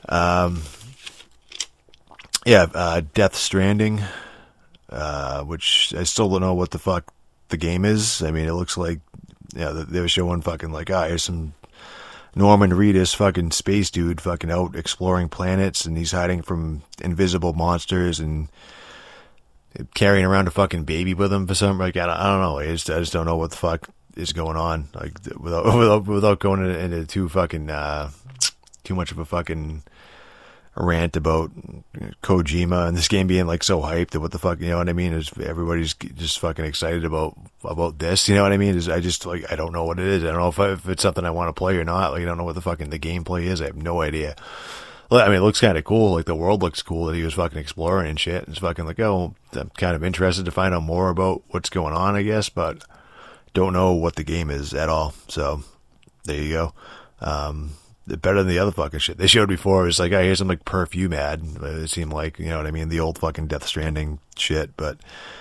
Death Stranding, which I still don't know what the fuck the game is. I mean, it looks like, they were showing fucking like, here's some Norman Reedus fucking space dude fucking out exploring planets, and he's hiding from invisible monsters and carrying around a fucking baby with him for something. Like, I don't know. I just don't know what the fuck is going on. Like, without going into too much of a fucking rant about Kojima and this game being like so hyped that what the fuck, you know what I mean? Is everybody's just fucking excited about this, you know what I mean? I just like, I don't know what it is. I don't know if it's something I want to play or not. Like, I don't know what the fucking the gameplay is. I have no idea. I mean, it looks kind of cool. Like, the world looks cool that he was fucking exploring and shit. It's fucking like, I'm kind of interested to find out more about what's going on, I guess, but don't know what the game is at all. So there you go. Better than the other fucking shit they showed before. It was like, here's some like Perfume ad. It seemed like, you know what I mean, the old fucking Death Stranding shit. But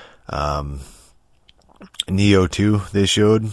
Neo 2 they showed.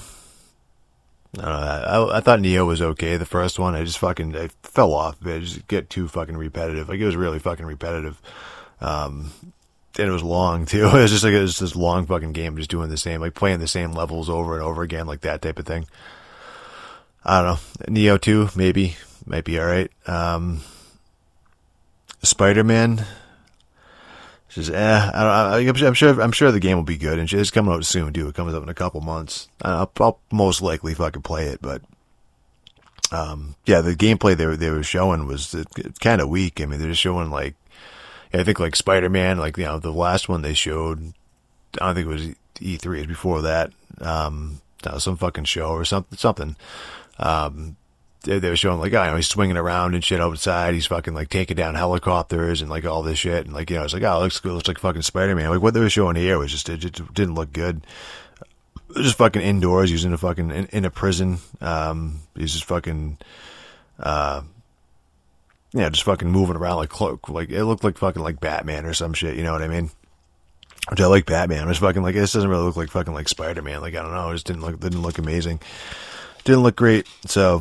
I thought Neo was okay, the first one. I fell off. I just get too fucking repetitive. Like, it was really fucking repetitive. And it was long too. It was just like, it was this long fucking game, just doing the same, like playing the same levels over and over again, like that type of thing. I don't know. Neo 2, maybe. Might be alright. Spider-Man. just I'm sure the game will be good, and it's coming out soon too. It comes up in a couple months. I'll most likely fucking play it, but yeah, the gameplay they were showing was kind of weak. I mean, they're just showing like, I think like Spider-Man, like, you know, the last one they showed, I don't think it was E3, it was before that, some fucking show or something. They were showing like, oh, you know, he's swinging around and shit outside. He's fucking like taking down helicopters and like all this shit. And like, you know, it's like, oh, it looks good. It looks like fucking Spider-Man. Like what they were showing here was just, it just didn't look good. It was just fucking indoors using a fucking, in a prison. He's just fucking, yeah, just fucking moving around like it looked like fucking like Batman or some shit. You know what I mean? Which I like Batman. I'm just fucking like, this doesn't really look like fucking like Spider-Man. Like, I don't know. It just didn't look amazing. Didn't look great. So,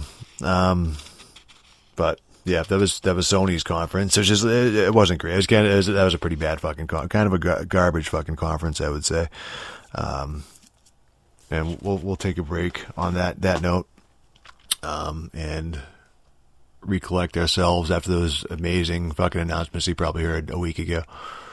but yeah, that was Sony's conference. It wasn't great. That was a pretty bad fucking kind of a garbage fucking conference, I would say. And we'll take a break on that note, and recollect ourselves after those amazing fucking announcements you probably heard a week ago.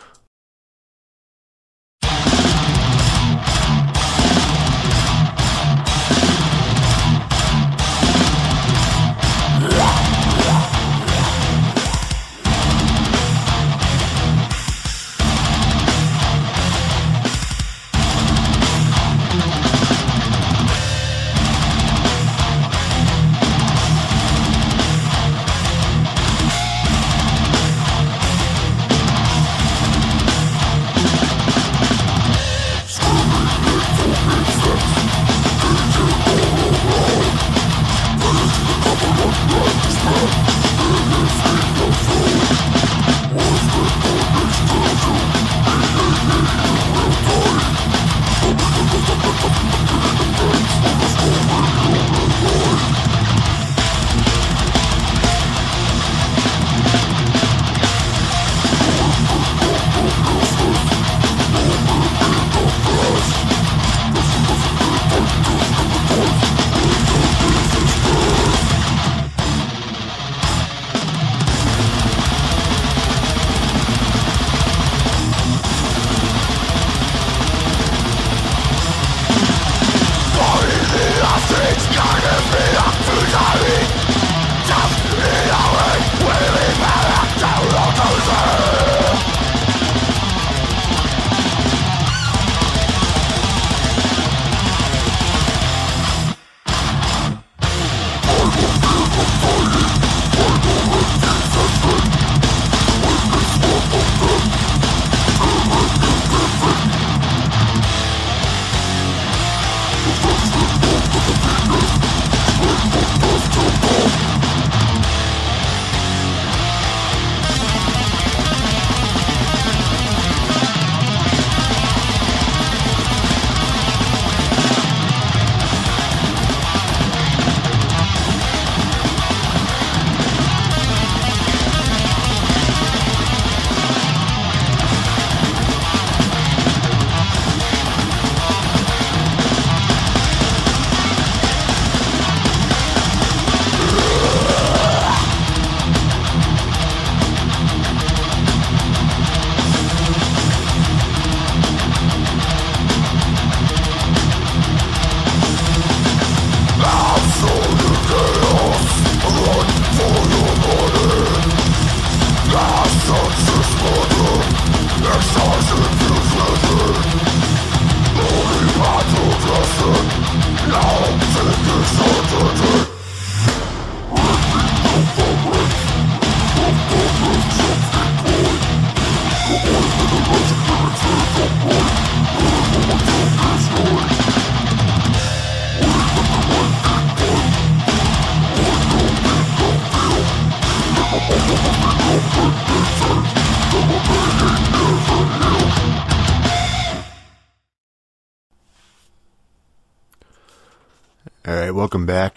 All right, welcome back,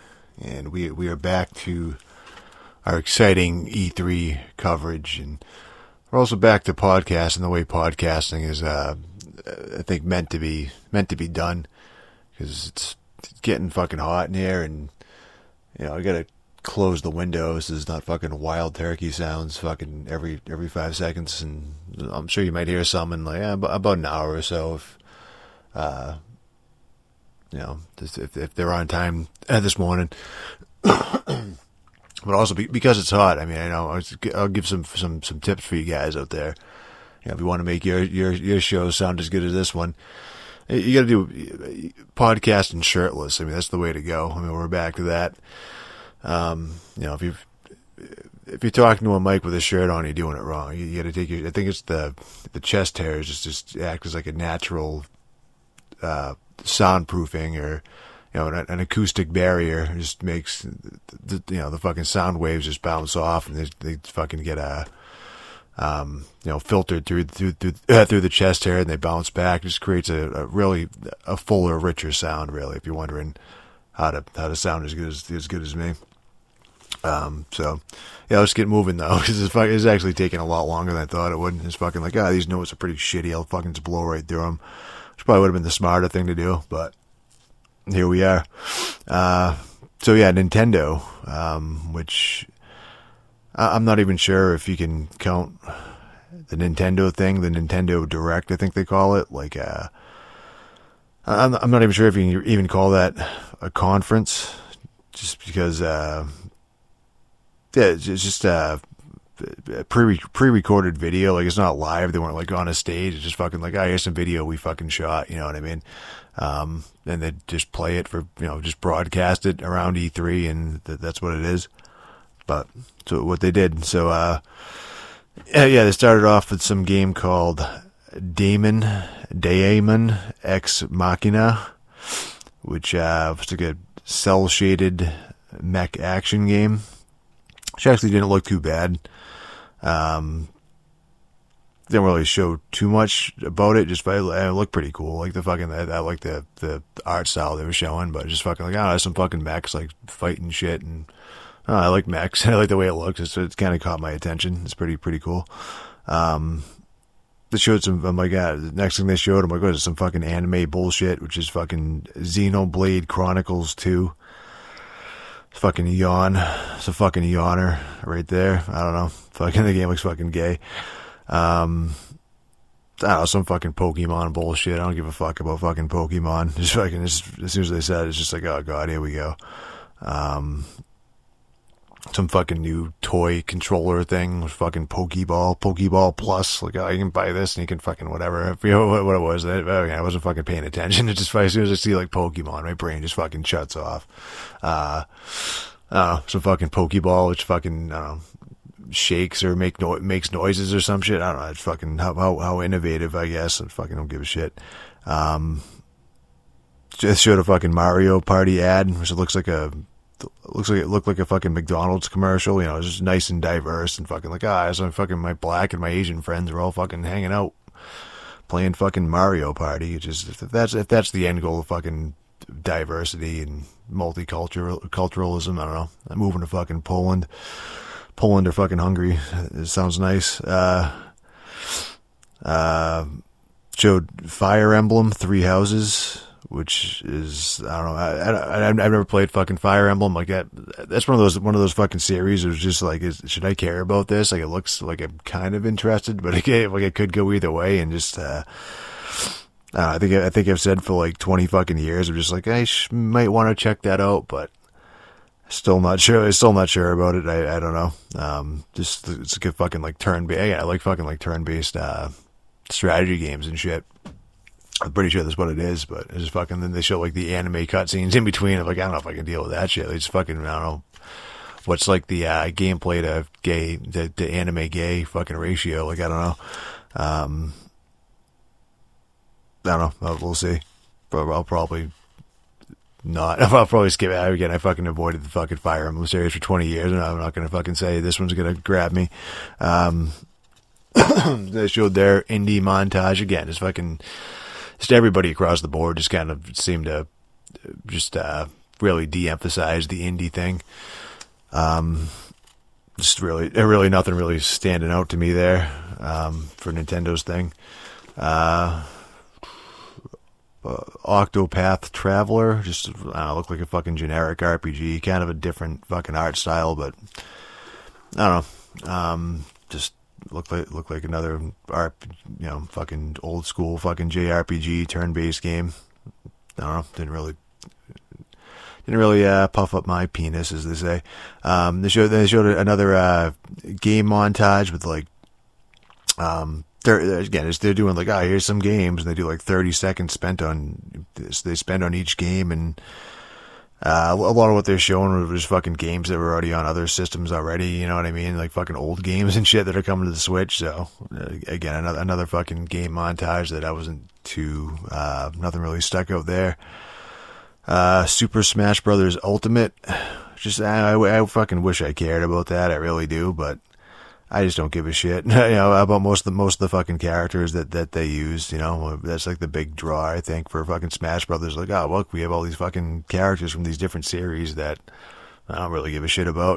and we are back to our exciting E3 coverage, and we're also back to podcasting the way podcasting is, I think, meant to be done, because it's getting fucking hot in here, and you know I got a close the windows. There's not fucking wild turkey sounds fucking every 5 seconds, and I'm sure you might hear some in like about an hour or so if if they're on time this morning. But also because it's hot. I mean, I know I'll give some tips for you guys out there. If you want to make your show sound as good as this one, you got to do podcasting shirtless. I mean, that's the way to go. I mean, we're back to that. If you're talking to a mic with a shirt on, you're doing it wrong. You got to take I think it's the chest hairs just act as like a natural soundproofing or an acoustic barrier. It just makes the fucking sound waves just bounce off and they fucking get filtered through the chest hair and they bounce back. It just creates a really fuller, richer sound. Really, if you're wondering how to sound as good as me. Let's get moving though, because it's actually taking a lot longer than I thought it would. It's fucking like, these notes are pretty shitty. I'll fucking just blow right through them. Which probably would have been the smarter thing to do, but here we are. Nintendo, which I'm not even sure if you can count the Nintendo thing, the Nintendo Direct, I think they call it. Like, I'm not even sure if you can even call that a conference, just because, it's just pre-recorded video. Like, it's not live. They weren't like on a stage. It's just fucking like, here's some video we fucking shot. You know what I mean? And they just play it for, just broadcast it around E3, and that's what it is. But so what they did. So, they started off with some game called Daemon X Machina, which was like a cel-shaded mech action game. Which actually didn't look too bad. Didn't really show too much about it. Just it looked pretty cool. Like I like the art style they were showing, but just fucking like, there's some fucking mechs like fighting shit, and I like mechs. I like the way it looks. It's kind of caught my attention. It's pretty cool. They showed some. I'm like, the next thing they showed, I'm like, what is some fucking anime bullshit, which is fucking Xenoblade Chronicles 2. Fucking yawn. It's a fucking yawner right there. I don't know. Fucking the game looks fucking gay. I don't know, some fucking Pokemon bullshit. I don't give a fuck about fucking Pokemon. Just fucking, as soon as they said it, it's just like, oh god, here we go. Some fucking new toy controller thing with fucking Pokeball Plus. Like, you can buy this and you can fucking whatever. What it was. I wasn't fucking paying attention. It just, as soon as I see like Pokemon, my brain just fucking shuts off. I don't know, some fucking Pokeball, which fucking, I don't know, shakes or makes noises or some shit. I don't know. It's fucking how innovative, I guess. I fucking don't give a shit. Just showed a fucking Mario Party ad, which it looked like a fucking McDonald's commercial. It's just nice and diverse and fucking like, so fucking my black and my Asian friends are all fucking hanging out playing fucking Mario Party. It's just, if that's the end goal of fucking diversity and multiculturalism, I don't know. I'm moving to fucking Poland or fucking Hungary. It sounds nice. Showed Fire Emblem Three Houses, which is, I don't know, I've never played fucking Fire Emblem like that. That's one of those fucking series. It was just like, should I care about this? Like, it looks like I'm kind of interested, but it could go either way. And just, I think I've said for like 20 fucking years, I'm just like, I might want to check that out, but still not sure about it. I don't know. Just, it's like a fucking like I like fucking like turn-based, strategy games and shit. I'm pretty sure that's what it is, but it's just fucking, then they show like the anime cutscenes in between. I'm like, I don't know if I can deal with that shit. They just fucking, I don't know what's like the gameplay to gay, the anime gay fucking ratio. Like, I don't know. I don't know. We'll see. I'll probably not. I'll probably skip it. Again, I fucking avoided the fucking Fire Emblem series for 20 years, and I'm not going to fucking say this one's going to grab me. They showed their indie montage again. It's fucking, just everybody across the board just kind of seemed to just really de-emphasize the indie thing. Just really nothing really standing out to me there for Nintendo's thing. Octopath Traveler. Just, I don't know, looked like a fucking generic RPG. Kind of a different fucking art style, but I don't know. Just looked like another fucking old school fucking JRPG turn-based game. I don't know. Didn't really puff up my penis, as they say. They showed another game montage with like they're doing like, here's some games, and they do like 30 seconds spent on each game, and a lot of what they're showing was fucking games that were already on other systems already, you know what I mean? Like fucking old games and shit that are coming to the Switch. So again, another fucking game montage that I wasn't too nothing really stuck out there. Super Smash Brothers Ultimate. Just I fucking wish I cared about that. I really do, but I just don't give a shit, about most of the fucking characters that they use. That's like the big draw, I think, for fucking Smash Brothers. Like, oh look, we have all these fucking characters from these different series that I don't really give a shit about.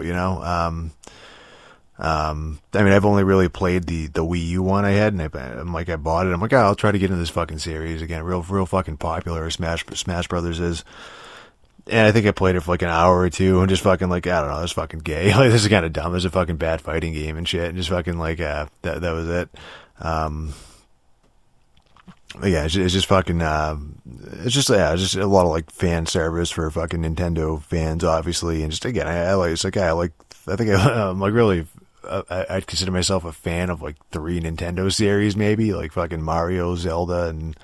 I mean, I've only really played the Wii U one I had, and I bought it. I'm like, I'll try to get into this fucking series again. Real fucking popular Smash Brothers is. And I think I played it for like an hour or two and just fucking like, I don't know, this fucking gay. Like, this is kind of dumb. It's a fucking bad fighting game and shit. And just fucking like, that was it. Yeah, it's just fucking, it's just a lot of like fan service for fucking Nintendo fans, obviously. And just again, I'm like really, I'd consider myself a fan of like 3 Nintendo series, maybe like fucking Mario, Zelda, and,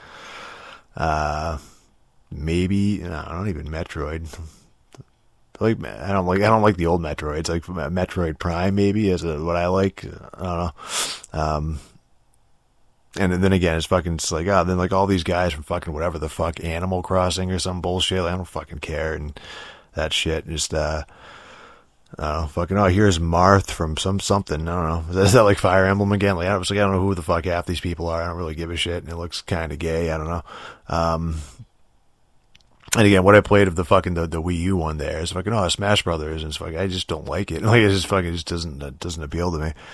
maybe, not even Metroid. I don't like the old Metroids. Like Metroid Prime, maybe, is what I like. I don't know. And then again, it's like, then like all these guys from fucking whatever the fuck, Animal Crossing or some bullshit. Like, I don't fucking care, and that shit. Just I don't know, fucking. Here's Marth from something. I don't know. Is that like Fire Emblem again? Like I don't know who the fuck half these people are. I don't really give a shit, and it looks kind of gay. I don't know. And again, what I played of the fucking the Wii U one there is fucking Smash Brothers, and it's fucking, I just don't like it. Like it just doesn't appeal to me.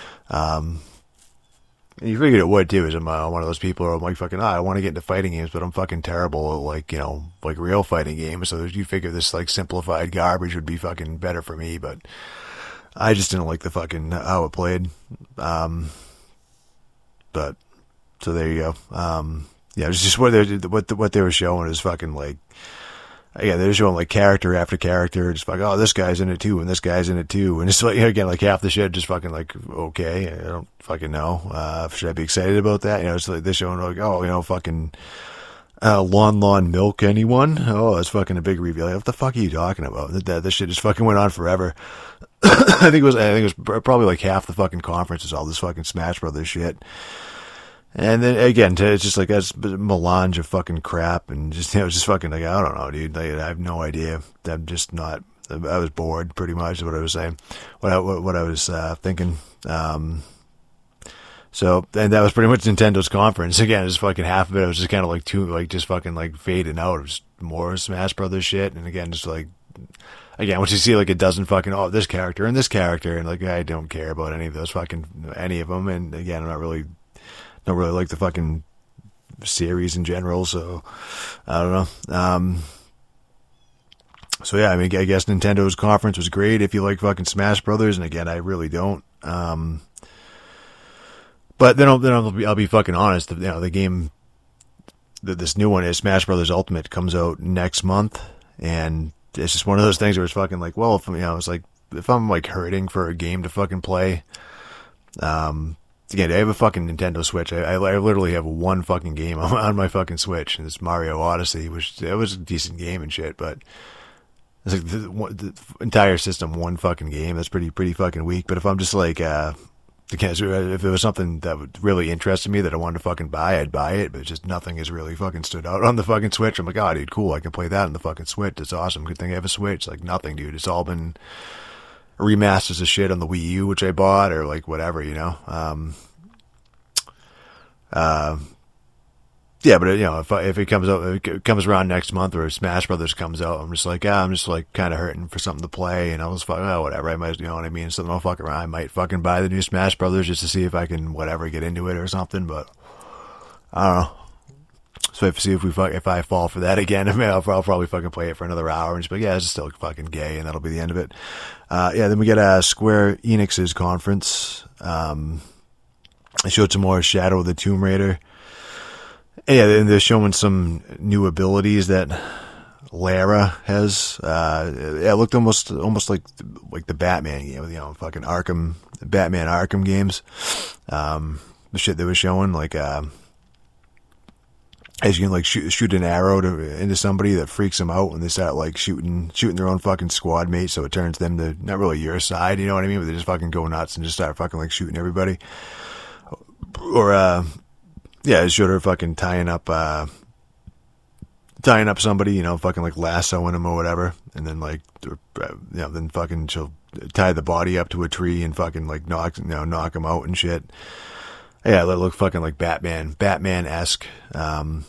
You figured it would too, as I'm one of those people who I'm like fucking, I want to get into fighting games, but I'm fucking terrible at like, like real fighting games. So you figure this like simplified garbage would be fucking better for me, but I just didn't like the fucking how it played. But so there you go. Yeah, it was just what they were showing is fucking like. Yeah, they're showing like character after character, just like, this guy's in it too, and this guy's in it too, and it's like, again, like half the shit just fucking like, okay, I don't fucking know. Should I be excited about that? It's like they're showing like, fucking Lon Milk, anyone? Oh, it's fucking a big reveal. Like, what the fuck are you talking about? This shit just fucking went on forever. I think it was probably like half the fucking conference is all this fucking Smash Brothers shit. And then again, it's just like that's a melange of fucking crap, and just just fucking like, I don't know, dude. Like, I have no idea. I'm just not. I was bored, pretty much, is what I was saying. What I was thinking. So, and that was pretty much Nintendo's conference. Again, just fucking half of it was just kind of like just fucking like fading out. It was more Smash Brothers shit, and again, just like. Again, once you see like a dozen fucking this character and this character, and like I don't care about any of those fucking any of them, and again, don't really like the fucking series in general, so I don't know. So yeah, I mean, I guess Nintendo's conference was great if you like fucking Smash Brothers, and again, I really don't. But then I'll be fucking honest. The game, this new one is Smash Brothers Ultimate, comes out next month, and it's just one of those things where it's fucking like, well, it's like if I'm like hurting for a game to fucking play, again, I have a fucking Nintendo Switch. I literally have one fucking game on my fucking Switch, and it's Mario Odyssey, which it was a decent game and shit, but it's like the entire system, one fucking game. That's pretty fucking weak. But if I'm just like, again, if it was something that would really interested me that I wanted to fucking buy, I'd buy it, but just nothing has really fucking stood out on the fucking Switch. I'm like, dude, cool, I can play that on the fucking Switch. It's awesome. Good thing I have a Switch. Like, nothing, dude. It's all been remasters of shit on the Wii U, which I bought, or like whatever, yeah, but if it comes around next month, or Smash Brothers comes out, I'm just like kind of hurting for something to play, and I was like, whatever, I might, what I mean, something I'll fuck around. I might fucking buy the new Smash Brothers just to see if I can get into it or something, but I don't know. So if I fall for that again, I mean, I'll probably fucking play it for another hour and just be like, yeah, it's still fucking gay, and that'll be the end of it. Then we get Square Enix's conference. They showed some more Shadow of the Tomb Raider. Yeah, they're showing some new abilities that Lara has. It looked almost like the Batman game, fucking Batman Arkham games. The shit they were showing, like, as you can like shoot an arrow into somebody that freaks them out when they start like shooting their own fucking squad mates, so it turns them to not really your side, you know what I mean? But they just fucking go nuts and just start fucking like shooting everybody. Or it showed her fucking tying up somebody, fucking like lassoing them or whatever, and then like then fucking she'll tie the body up to a tree and fucking like knock them out and shit. Yeah, they look fucking like Batman-esque. So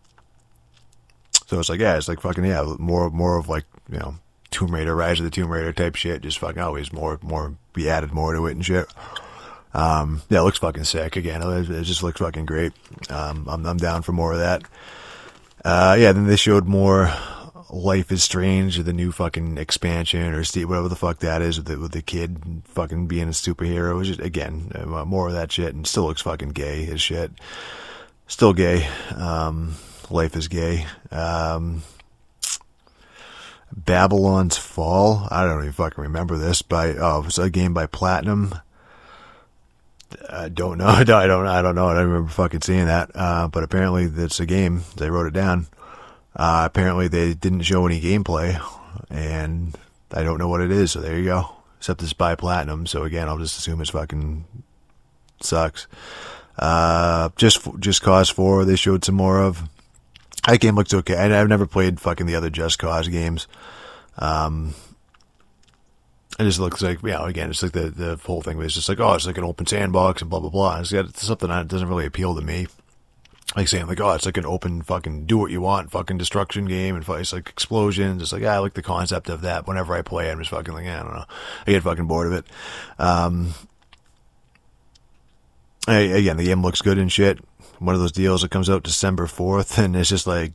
it's like, it's like fucking, more of like, Tomb Raider, Rise of the Tomb Raider type shit. Just fucking always be added more to it and shit. It looks fucking sick again. It just looks fucking great. I'm down for more of that. Then they showed more Life is Strange, the new fucking expansion or whatever the fuck that is with the kid fucking being a superhero. It was just, again, more of that shit, and still looks fucking gay as shit. Still gay. Life is gay. Babylon's Fall. I don't even fucking remember this. It's a game by Platinum. I don't know. I don't know. I don't remember fucking seeing that. But apparently it's a game. They wrote it down. Apparently they didn't show any gameplay, and I don't know what it is, so there you go. Except it's by Platinum, so again, I'll just assume it's fucking sucks. Just Cause 4, they showed some more of. That game looks okay. I've never played fucking the other Just Cause games. It just looks like, again, it's like the whole thing was just like, it's like an open sandbox and blah, blah, blah. It's got something that doesn't really appeal to me. Like saying like, it's like an open fucking do what you want fucking destruction game, and it's like explosions. It's like, I like the concept of that. Whenever I play, I'm just fucking like, I don't know. I get fucking bored of it. Again, the game looks good and shit. One of those deals that comes out December 4th, and it's just like,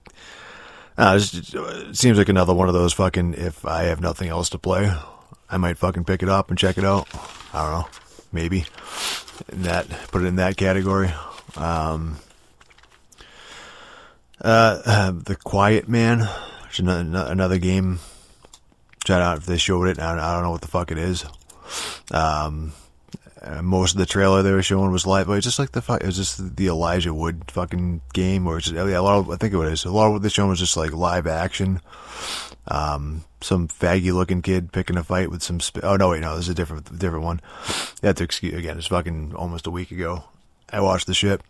it seems like another one of those fucking, if I have nothing else to play, I might fucking pick it up and check it out. I don't know. Maybe. Put it in that category. The Quiet Man, which is another game. Shout out if they showed it. I don't know what the fuck it is. Most of the trailer they were showing was live, but it's just like it was just the Elijah Wood fucking game, or it's just, I think it is. A lot of what they're showing was just like live action. Some faggy looking kid picking a fight with some. Oh no, wait, no, this is a different one. That's excuse again. It's fucking almost a week ago. I watched the shit.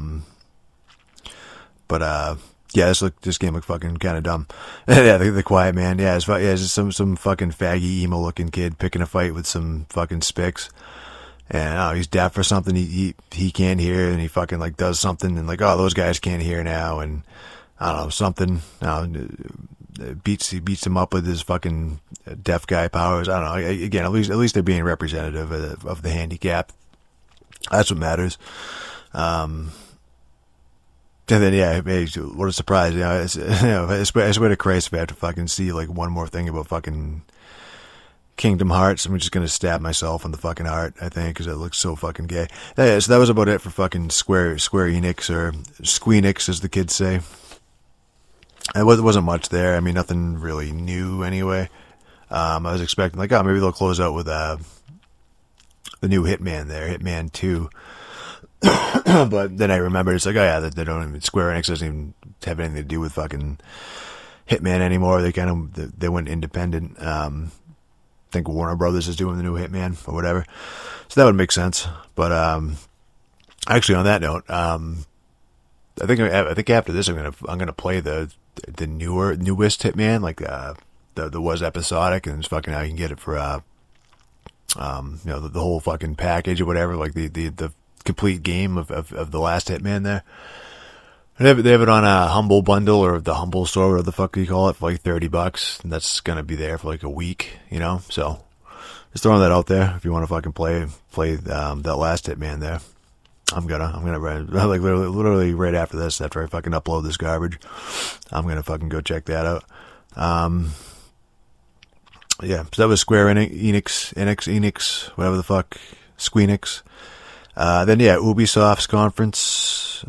This game looked fucking kind of dumb. The Quiet Man. It's just some fucking faggy emo looking kid picking a fight with some fucking spics. And he's deaf or something. He can't hear, and he fucking like does something, and like, those guys can't hear now, and I don't know, something. Beats him up with his fucking deaf guy powers. I don't know. Again, at least they're being representative of the handicap. That's what matters. And then, what a surprise. I swear to Christ, if I have to fucking see like one more thing about fucking Kingdom Hearts, I'm just gonna stab myself in the fucking heart, I think, because it looks so fucking gay. So that was about it for fucking Square Enix, or Squeenix as the kids say. It wasn't much there. I mean, nothing really new anyway. I was expecting like, maybe they'll close out with the new Hitman there, Hitman 2. But then I remembered, it's like, they don't even, Square Enix doesn't even have anything to do with fucking Hitman anymore. They went independent. I think Warner Brothers is doing the new Hitman or whatever. So that would make sense. But actually, on that note, I think after this, I'm gonna play the newest Hitman, like the was episodic, and it's fucking how you can get it for the whole fucking package or whatever, like the complete game of the last Hitman there. They have it on a Humble Bundle, or the Humble Store, whatever the fuck you call it, for like $30, and that's gonna be there for like a week, So just throwing that out there if you want to fucking play that last Hitman there. I'm gonna like literally right after this, after I fucking upload this garbage, I'm gonna fucking go check that out. Yeah, so that was Square Enix, whatever the fuck, Squeenix. Then yeah, Ubisoft's conference.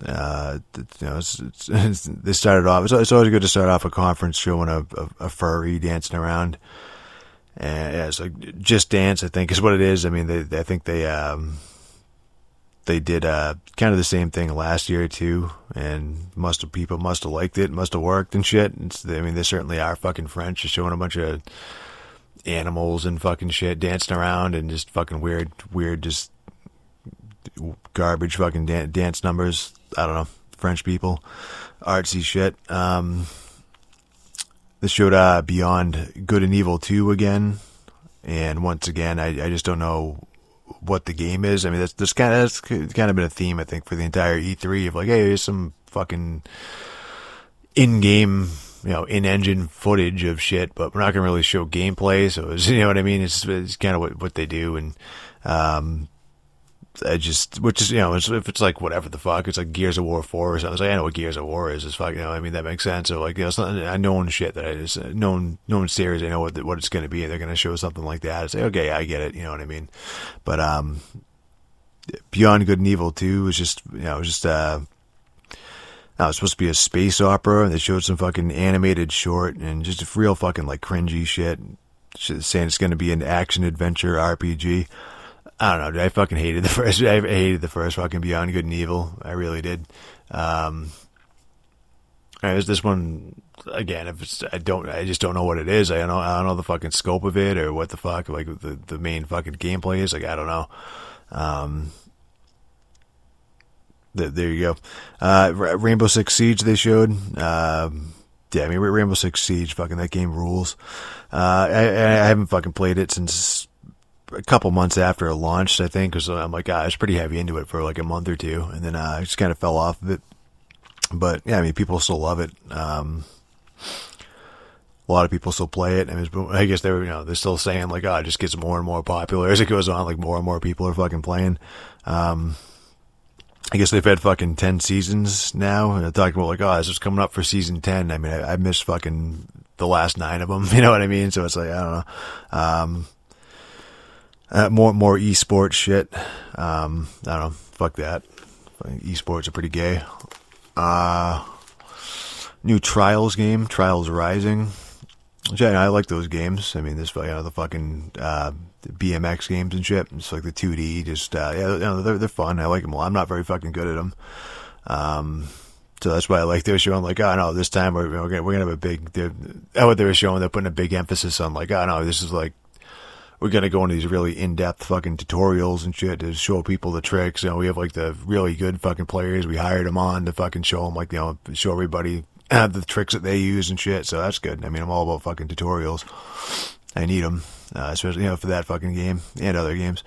They started off. It's always good to start off a conference showing a furry dancing around. And yeah, it's like Just Dance, I think, is what it is. I mean, I think they did kind of the same thing last year too, and people must have liked it, must have worked and shit. I mean, they certainly are fucking French, just showing a bunch of animals and fucking shit dancing around and just fucking weird, just garbage fucking dance numbers. I don't know, French people, artsy shit. This showed Beyond Good and Evil 2 again, and once again, I just don't know what the game is. I mean, that's kind of been a theme, I think, for the entire E3 of like, hey, here's some fucking in-game, in-engine footage of shit, but we're not gonna really show gameplay. So it's, you know what I mean? It's kind of what they do, and if it's like whatever the fuck, it's like Gears of War 4 or something. It's like, I know what Gears of War is. It's fuck, I mean, that makes sense. So like, it's not a known shit that I just known series. I know what it's going to be. They're going to show something like that. It's like, okay, yeah, I get it. You know what I mean? But Beyond Good and Evil 2 was just, it's supposed to be a space opera, and they showed some fucking animated short and just real fucking like cringy shit, saying it's going to be an action adventure RPG. I don't know, dude. I fucking hated the first. I hated the first fucking Beyond Good and Evil. I really did. There's this one again. I just don't know what it is. I don't know the fucking scope of it or what the fuck like the main fucking gameplay is. Like, I don't know. There you go. Rainbow Six Siege they showed. Yeah, I mean, Rainbow Six Siege, fucking that game rules. I haven't fucking played it since a couple months after it launched, I think, because I'm like, I was pretty heavy into it for like a month or two, and then I just kind of fell off of it. But yeah, I mean, people still love it. A lot of people still play it. I mean, I guess they're still saying like, it just gets more and more popular as it goes on. Like more and more people are fucking playing. I guess they've had fucking 10 seasons now, and they're talking about like, this is coming up for season 10. I mean, I missed fucking the last 9 of them. You know what I mean? So it's like, I don't know. More esports shit. I don't know. Fuck that. Esports are pretty gay. New Trials game, Trials Rising. Which I like those games. I mean, this the fucking BMX games and shit. It's like the 2D. Just they're fun. I like them a lot. I'm not very fucking good at them. So that's why I like they were showing like, no, this time we're gonna have a big. What they were showing, they're putting a big emphasis on like, no, this is like. We're going to go into these really in-depth fucking tutorials and shit to show people the tricks. We have like the really good fucking players. We hired them on to fucking show them like, show everybody the tricks that they use and shit. So that's good. I mean, I'm all about fucking tutorials. I need them, especially, for that fucking game and other games.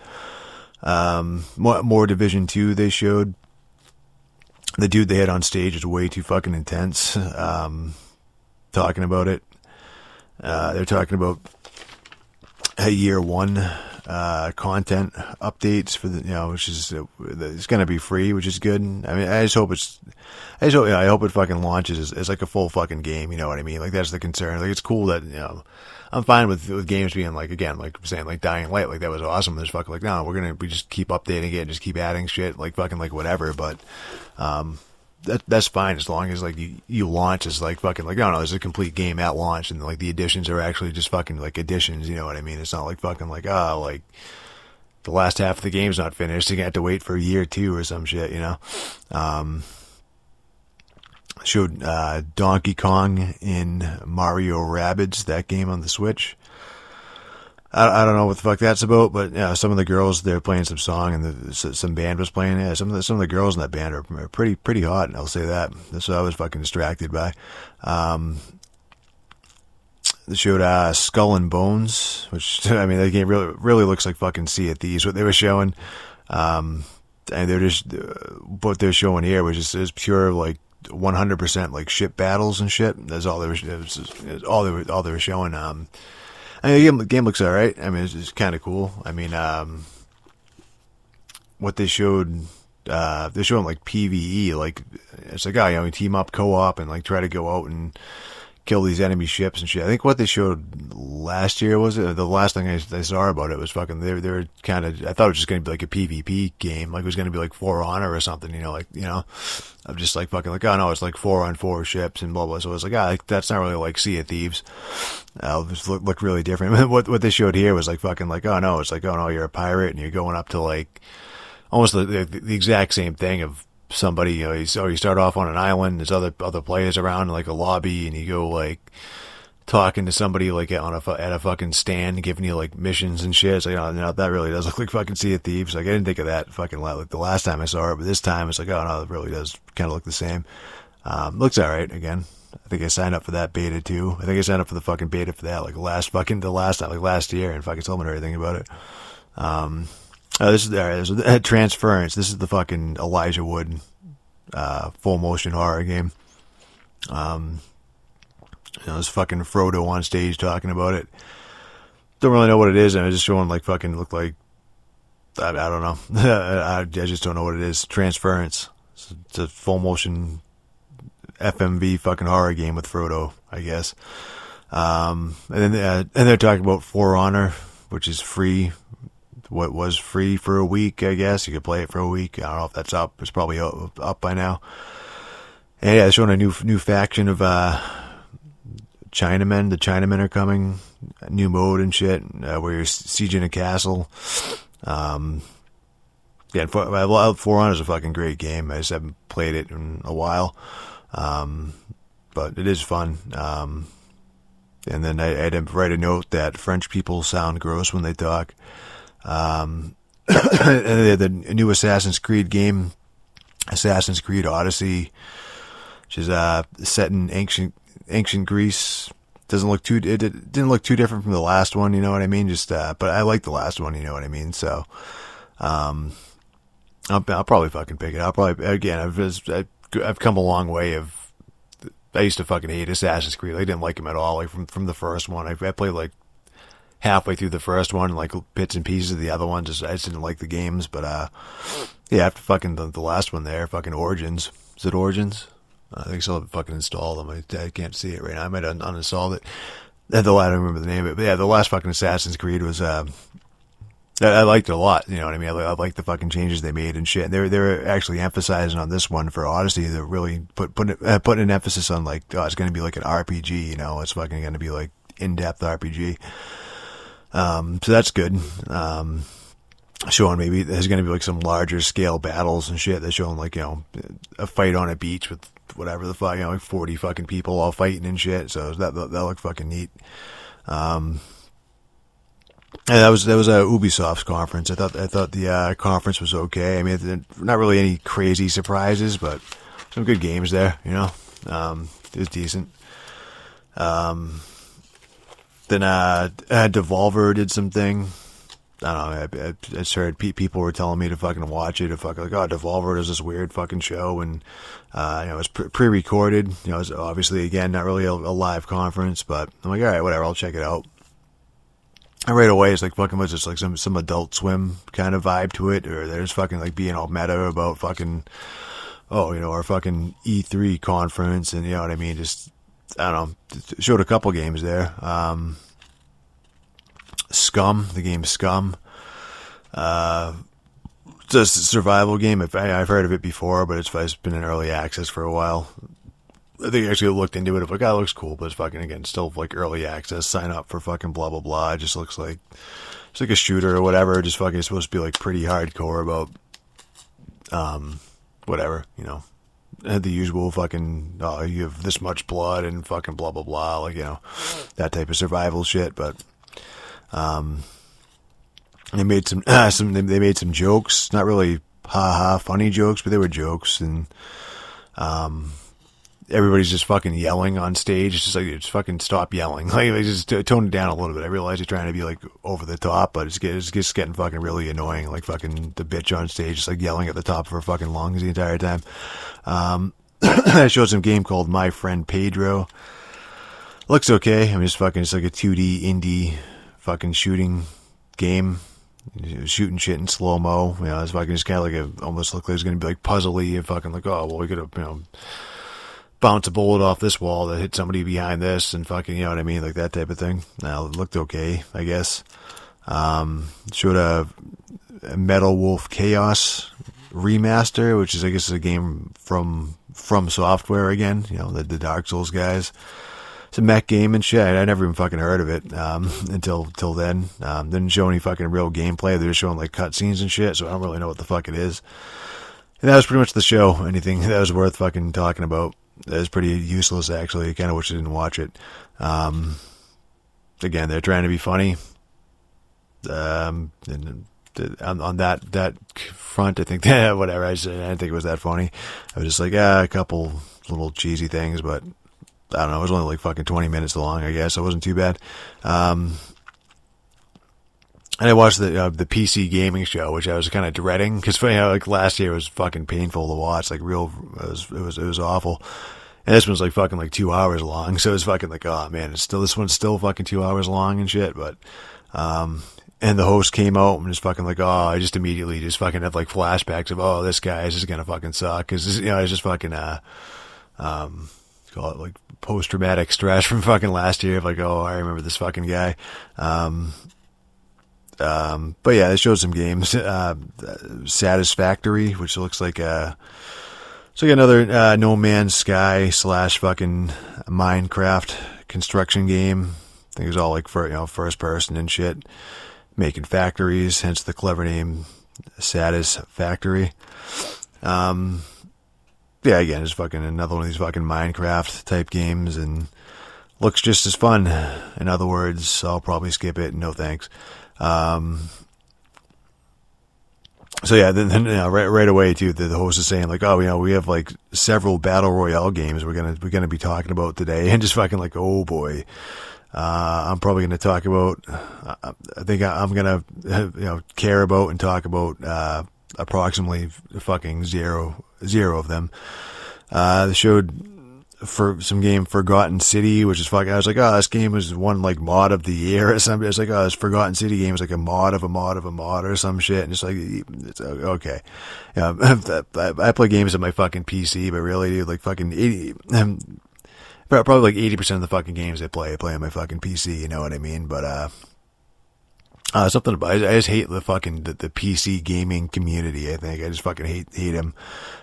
More Division 2 they showed. The dude they had on stage is way too fucking intense. Talking about it. They're talking about year 1 content updates for the which is it's gonna be free, which is good. I mean, I hope it fucking launches as like a full fucking game. You know what I mean? Like that's the concern. Like it's cool that I'm fine with games being like, again, like I'm saying, like Dying Light, like that was awesome. There's fucking like, no, we just keep updating it and just keep adding shit, like fucking like whatever. But that's fine as long as like you launch as like fucking like, no, there's a complete game at launch and like the additions are actually just fucking like additions. You know what I mean? It's not like fucking like, like the last half of the game's not finished. You have to wait for year 2 or some shit, Showed Donkey Kong in Mario Rabbids, that game on the Switch. I don't know what the fuck that's about, but some of the girls, they're playing some song and some band was playing. Yeah, some of the girls in that band are pretty hot, and I'll say that. That's what I was fucking distracted by. They showed Skull and Bones, which I mean, that game really looks like fucking Sea of Thieves. What they were showing, and they're just what they're showing here was just is pure like 100% like ship battles and shit. That's all they were. All they were showing. I mean, the game looks alright. I mean, it's kind of cool. I mean, what they showed they're showing like PvE, like it's like, oh, you know, you team up co-op and like try to go out and kill these enemy ships and shit. I think what they showed last year, was it? The last thing I saw about it was fucking, they were kind of, I thought it was just going to be like a PvP game, like it was going to be like For Honor or something, you know, like, you know, I'm just like fucking like, oh no, it's like 4-on-4 ships and blah blah. So I was like, like, that's not really like Sea of Thieves. It just looked really different. What they showed here was like fucking like, oh no, it's like, oh no, you're a pirate and you're going up to like almost the exact same thing of somebody, you know, you start off on an island, there's other players around in like a lobby, and you go like talking to somebody like at a fucking stand giving you like missions and shit. So, you know, that really does look like fucking Sea of Thieves. Like I didn't think of that fucking like the last time I saw it, but this time it's like, oh no, it really does kind of look the same. Looks alright. Again, I think I signed up for that beta too. I think I signed up for the fucking beta for that like last year, and fucking told me everything about it. This is there's a Transference. This is the fucking Elijah Wood full motion horror game. You know, this fucking Frodo on stage talking about it. Don't really know what it is, and I just showing like fucking look like I don't know. I just don't know what it is. Transference. It's a full motion FMV fucking horror game with Frodo, I guess. And they're talking about For Honor, which is free. What was free for a week, I guess. You could play it for a week. I don't know if that's up. It's probably up by now. And yeah, they're showing a new faction of Chinamen. The Chinamen are coming. A new mode and shit, where you're sieging a castle. Yeah, For Honor is a fucking great game. I just haven't played it in a while. But it is fun. And then I had to write a note that French people sound gross when they talk. And the new Assassin's Creed game, Assassin's Creed Odyssey, which is set in ancient Greece. It didn't look too different from the last one, you know what I mean? Just but I like the last one, you know what I mean? So I'll probably fucking pick it. I'll probably, again, I've come a long way. I used to fucking hate Assassin's Creed. I didn't like him at all, like from the first one. I played like halfway through the first one, like bits and pieces of the other ones. I just didn't like the games, but yeah, after fucking the last one there, fucking Origins. Is it Origins? I think I still haven't fucking installed them. I can't see it right now. I might have uninstalled it. I don't remember the name of it, but yeah, the last fucking Assassin's Creed was I liked it a lot. You know what I mean? I like the fucking changes they made and shit. And they're actually emphasizing on this one for Odyssey. They're really putting an emphasis on like, oh, it's going to be like an RPG. You know, it's fucking going to be like in-depth RPG. So that's good. Showing maybe there's going to be like some larger scale battles and shit. They're showing like, you know, a fight on a beach with whatever the fuck, you know, like 40 fucking people all fighting and shit. So that looked fucking neat. And that was a Ubisoft's conference. I thought the conference was okay. I mean, not really any crazy surprises, but some good games there, you know. It was decent. Then Devolver did something. I don't know. I just heard people were telling me to fucking watch it. To fucking like, oh, Devolver does this weird fucking show, and you know, it's pre-recorded. You know, it's obviously again not really a live conference, but I'm like, all right, whatever, I'll check it out. And right away, it's like fucking was just like some Adult Swim kind of vibe to it, or there's fucking like being all meta about fucking, oh, you know, our fucking E3 conference, and you know what I mean. Just I don't know. Showed a couple games there. Scum, the game Scum. It's a survival game. I've heard of it before, but it's been in early access for a while. I think I actually looked into it. It's like, oh, it looks cool, but it's fucking, again, still like early access. Sign up for fucking blah, blah, blah. It just looks like, it's like a shooter or whatever. Just fucking supposed to be like pretty hardcore about, whatever, you know. The usual fucking, oh, you have this much blood and fucking blah, blah, blah. Like, you know, that type of survival shit, but, they made some jokes, not really funny jokes, but they were jokes, and everybody's just fucking yelling on stage. It's just like, just fucking stop yelling. Like, just tone it down a little bit. I realize you're trying to be like over the top, but it's just getting fucking really annoying. Like fucking the bitch on stage, just like yelling at the top of her fucking lungs the entire time. I showed some game called My Friend Pedro. Looks okay. I mean, it's like a 2D indie fucking shooting game. shooting shit in slow mo. You know, it's fucking just kind of like almost looked like it was gonna be like puzzly and fucking like, oh well, we could have bounce a bullet off this wall that hit somebody behind this and fucking, you know what I mean, like that type of thing. Now it looked okay, I guess. Showed a Metal Wolf Chaos remaster, which is I guess a game from Software again. You know, the Dark Souls guys. It's a mech game and shit. I never even fucking heard of it until then. Didn't show any fucking real gameplay. They're just showing like cutscenes and shit, so I don't really know what the fuck it is. And that was pretty much the show. Anything that was worth fucking talking about. That was pretty useless, actually. I kind of wish I didn't watch it. Again, they're trying to be funny. And on that front, I think whatever I said, I didn't think it was that funny. I was just like, a couple little cheesy things, but I don't know. It was only like fucking 20 minutes long, I guess. It wasn't too bad. And I watched the PC gaming show, which I was kind of dreading because like last year was fucking painful to watch. Like it was awful. And this one's like fucking like 2 hours long, so it's fucking like, oh man, this one's still fucking 2 hours long and shit. But and the host came out and just fucking like, oh, I just immediately just fucking have like flashbacks of, oh, this guy is just gonna fucking suck because it's just fucking call it like post-traumatic stress from fucking last year of like, oh, I remember this fucking guy. But yeah, they showed some games. Satisfactory, which looks like it's like another No Man's Sky / fucking Minecraft construction game. I think it was all like first person and shit, making factories, hence the clever name Satisfactory. Yeah, again, it's fucking another one of these fucking Minecraft type games and looks just as fun. In other words, I'll probably skip it. No thanks. So yeah, then right away too, the host is saying like, oh, we have like several battle royale games we're gonna be talking about today, and just fucking like, oh boy, I'm probably gonna talk about. I think I'm gonna care about and talk about approximately fucking zero of them. They showed for some game Forgotten City, which is fucking. I was like, oh, this game was one like mod of the year or something. It's like, oh, this Forgotten City game is like a mod of a mod of a mod or some shit. And it's like, it's okay. I play games on my fucking PC, but really, dude, like fucking 80, probably like 80% of the fucking games I play on my fucking PC. You know what I mean? But something about I just hate the fucking the PC gaming community. I think I just fucking hate him.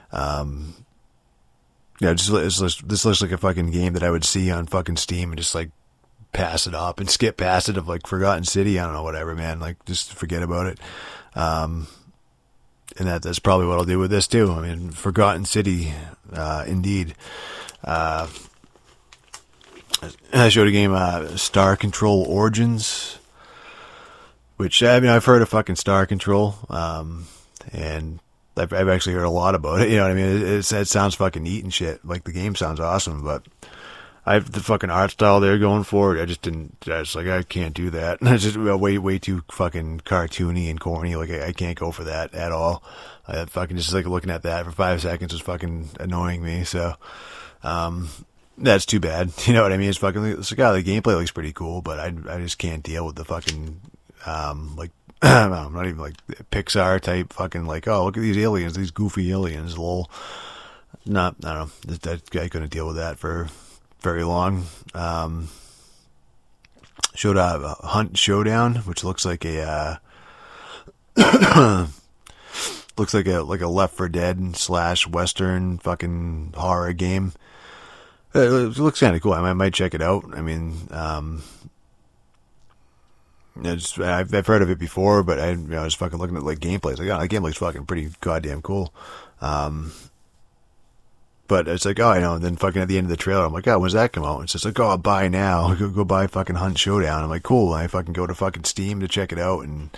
This looks like a fucking game that I would see on fucking Steam and just like pass it up and skip past it of like Forgotten City. I don't know, whatever, man. Like just forget about it. And that's probably what I'll do with this too. I mean, Forgotten City, indeed. I showed a game, Star Control Origins, which I've heard of fucking Star Control, and I've actually heard a lot about it. You know what I mean? It sounds fucking neat and shit. Like the game sounds awesome, but I have the fucking art style they're going for. I can't do that. It's just way too fucking cartoony and corny. Like I can't go for that at all. I fucking just like looking at that for 5 seconds was fucking annoying me. So, that's too bad. You know what I mean? It's fucking, the gameplay looks pretty cool, but I just can't deal with the fucking, like, I'm not even like Pixar type fucking like, oh, look at these aliens, these goofy aliens, lol. I don't know. That guy couldn't deal with that for very long. Showed a Hunt Showdown, which looks like a Left 4 Dead / Western fucking horror game. It looks kind of cool. I might check it out. I mean, I've heard of it before, but I was fucking looking at like gameplays. Like, oh, that game looks fucking pretty goddamn cool. But it's like, oh, I know. And then fucking at the end of the trailer, I'm like, oh, when's that come out? It's just like, oh, buy now. Go buy fucking Hunt Showdown. I'm like, cool. And I fucking go to fucking Steam to check it out. And,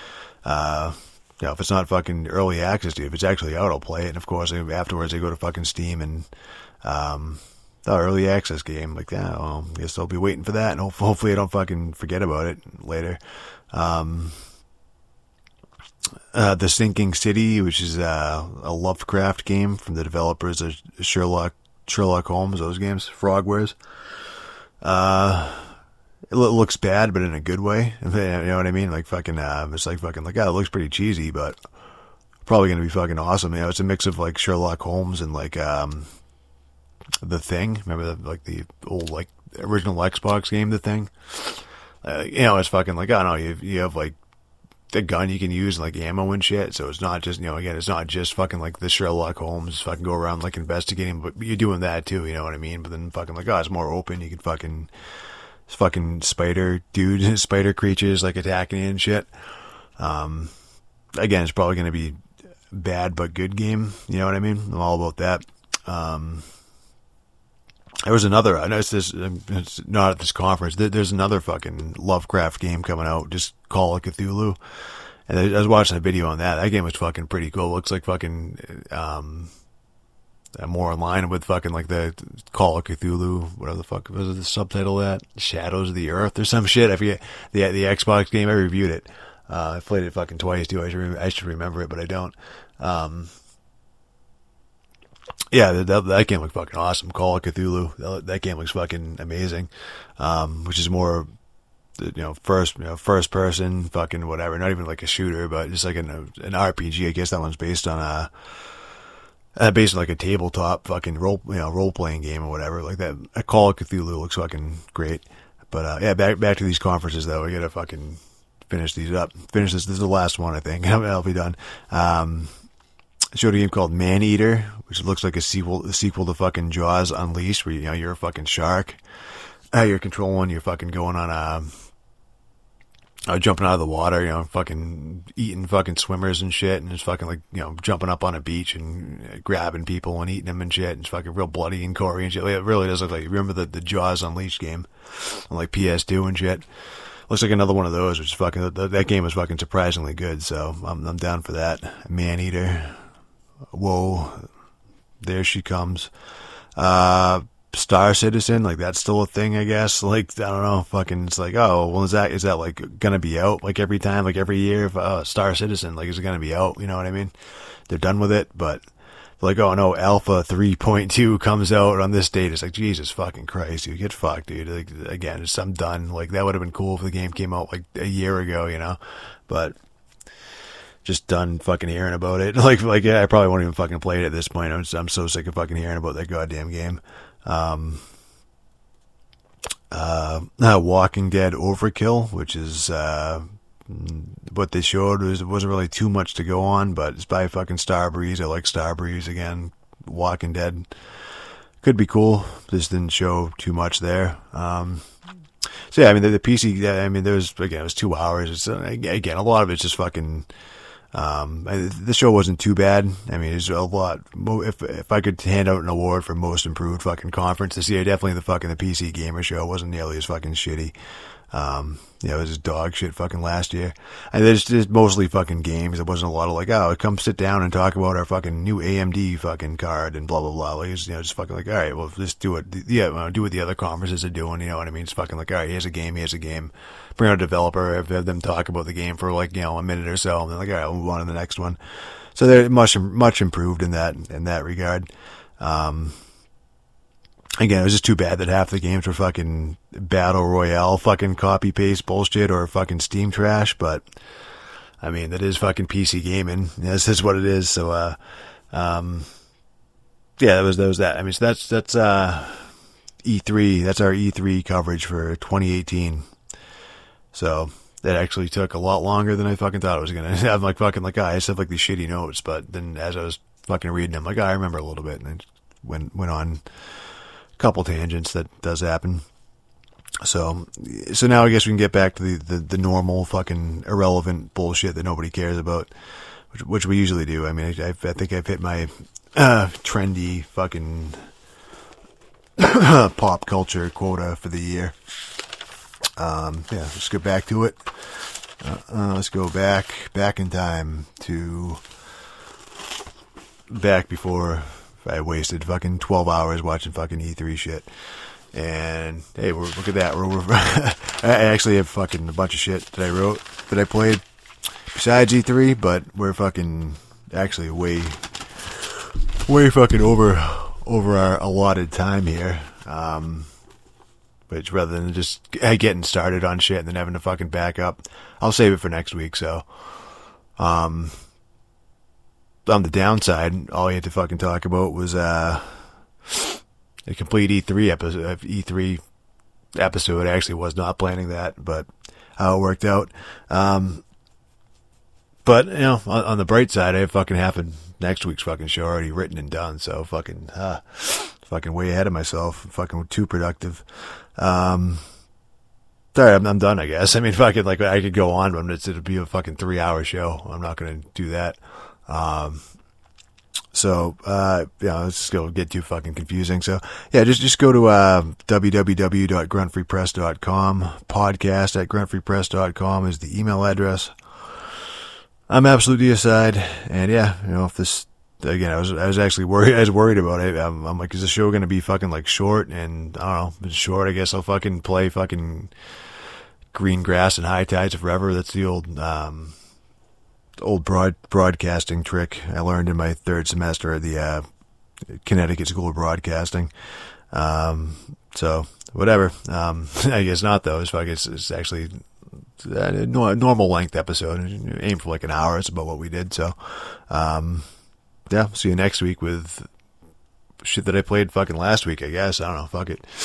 if it's not fucking early access, dude, if it's actually out, I'll play it. And of course, afterwards, I go to fucking Steam and, the early access game, like, yeah, well, I guess I'll be waiting for that, and hopefully I don't fucking forget about it later. The Sinking City, which is a Lovecraft game from the developers of Sherlock Holmes, those games, Frogwares. it looks bad, but in a good way. You know what I mean? Like fucking, it's like fucking like, it looks pretty cheesy, but probably gonna be fucking awesome. You know, it's a mix of like Sherlock Holmes and like The Thing. Remember the old like original Xbox game, The Thing. You know, it's fucking like, I don't know, you have like a gun you can use, like ammo and shit. So it's not just, you know, again, it's not just fucking like the Sherlock Holmes fucking go around like investigating, but you're doing that too. You know what I mean? But then fucking like, it's more open. You can fucking spider dude, spider creatures like attacking you and shit. Again, it's probably going to be bad but good game. You know what I mean? I'm all about that. There was another, I know it's not at this conference, there's another fucking Lovecraft game coming out, just Call of Cthulhu. And I was watching a video on that. That game was fucking pretty cool. It looks like fucking, more in line with fucking like the Call of Cthulhu, whatever the fuck was the subtitle of that? Shadows of the Earth or some shit. I forget. The Xbox game, I reviewed it. I played it fucking twice too. I should remember it, but I don't. Yeah, that game looks fucking awesome. Call of Cthulhu. That game looks fucking amazing. Which is more, you know, first person, fucking whatever. Not even like a shooter, but just like an RPG. I guess that one's based on like a tabletop fucking role playing game or whatever. Like that. A Call of Cthulhu looks fucking great. But yeah, back to these conferences though. We gotta fucking finish these up. Finish this. This is the last one, I think. I'll be done. Showed a game called Maneater, which looks like a sequel to fucking Jaws Unleashed, where, you know, you're a fucking shark. You're controlling, you're fucking going on jumping out of the water, you know, fucking eating fucking swimmers and shit, and just fucking like, you know, jumping up on a beach and grabbing people and eating them and shit, and it's fucking real bloody and gory and shit. Like, it really does look like, remember the Jaws Unleashed game on like PS2 and shit? Looks like another one of those, which is fucking, that game was fucking surprisingly good, so I'm down for that. Maneater. Whoa, there she comes. Star Citizen, like that's still a thing, I guess. Like, I don't know, fucking, it's like, oh, well, is that like gonna be out like every time, like every year? Star Citizen, like, is it gonna be out? You know what I mean? They're done with it, but they're like, oh no, Alpha 3.2 comes out on this date. It's like, Jesus fucking Christ, you get fucked, dude. Like, again, I'm done. Like, that would have been cool if the game came out like a year ago, you know? But just done fucking hearing about it. Like, yeah, I probably won't even fucking play it at this point. I'm so sick of fucking hearing about that goddamn game. Walking Dead Overkill, which is, what they showed wasn't really too much to go on, but it's by fucking Starbreeze. I like Starbreeze again. Walking Dead could be cool. Just didn't show too much there. So yeah, I mean, the PC, I mean, it was 2 hours. It's, again, a lot of it's just fucking, the show wasn't too bad. I mean, there's a lot. If I could hand out an award for most improved fucking conference this year, definitely the PC Gamer Show wasn't nearly as fucking shitty. You know, it was just dog shit fucking last year. And there's mostly fucking games. There wasn't a lot of like, oh, come sit down and talk about our fucking new AMD fucking card and blah, blah, blah. Like, you know, just fucking like, all right, well, just do it. Yeah, do what the other conferences are doing. You know what I mean? It's fucking like, all right, here's a game. Bring out a developer, have them talk about the game for like, you know, a minute or so. And then like, all right, we'll move on to the next one. So they're much improved in that regard. Again, it was just too bad that half the games were fucking battle royale, fucking copy paste bullshit or fucking Steam trash. But I mean, that is fucking PC gaming. This is what it is. So, yeah, that was that. I mean, so that's E3. That's our E3 coverage for 2018. So that actually took a lot longer than I fucking thought it was gonna. I'm like fucking like, I just have like these shitty notes, but then as I was fucking reading them, like, I remember a little bit, and then went on a couple tangents. That does happen. So now I guess we can get back to the normal fucking irrelevant bullshit that nobody cares about, which we usually do. I mean, I think I've hit my trendy fucking pop culture quota for the year. Yeah, let's get back to it. Let's go back in time to back before I wasted fucking 12 hours watching fucking E3 shit. And hey, look at that. I actually have fucking a bunch of shit that I played besides E3, but we're fucking actually way fucking over our allotted time here. which rather than just getting started on shit and then having to fucking back up, I'll save it for next week. So, on the downside, all you had to fucking talk about was a complete E3 episode. I actually was not planning that, but how it worked out. But, you know, on the bright side, I have fucking half of next week's fucking show already written and done, so fucking way ahead of myself. Fucking too productive. Sorry, I'm done, I guess. I mean, fucking, like, I could go on, but it'll be a fucking 3-hour show. I'm not gonna do that. So, yeah, it's just gonna get too fucking confusing. So, yeah, just go to, www.gruntfreepress.com. podcast@gruntfreepress.com is the email address. I'm absolutely aside. And yeah, you know, if this, again, I was actually worried. I was worried about it. I'm like, is the show going to be fucking like short? And I don't know, if it's short, I guess I'll fucking play fucking Green Grass and High Tides Forever. That's the old broadcasting trick I learned in my third semester at the Connecticut School of Broadcasting. So whatever. I guess not though. It's actually a normal length episode. Aim for like an hour. It's about what we did. So, yeah, see you next week with shit that I played fucking last week, I guess. I don't know. Fuck it.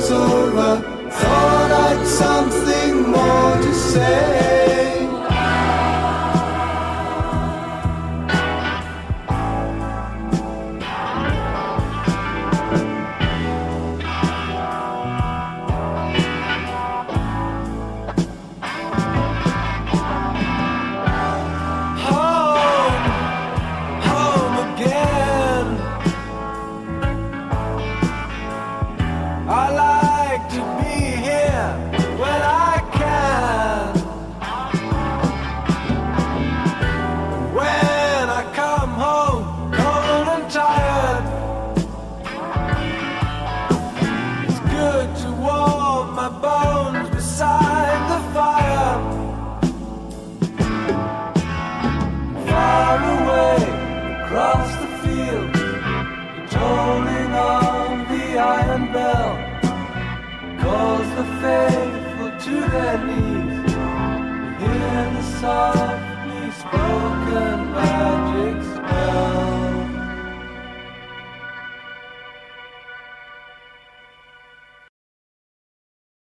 was over, thought I'd something more to say. Bell calls the faithful to their knees.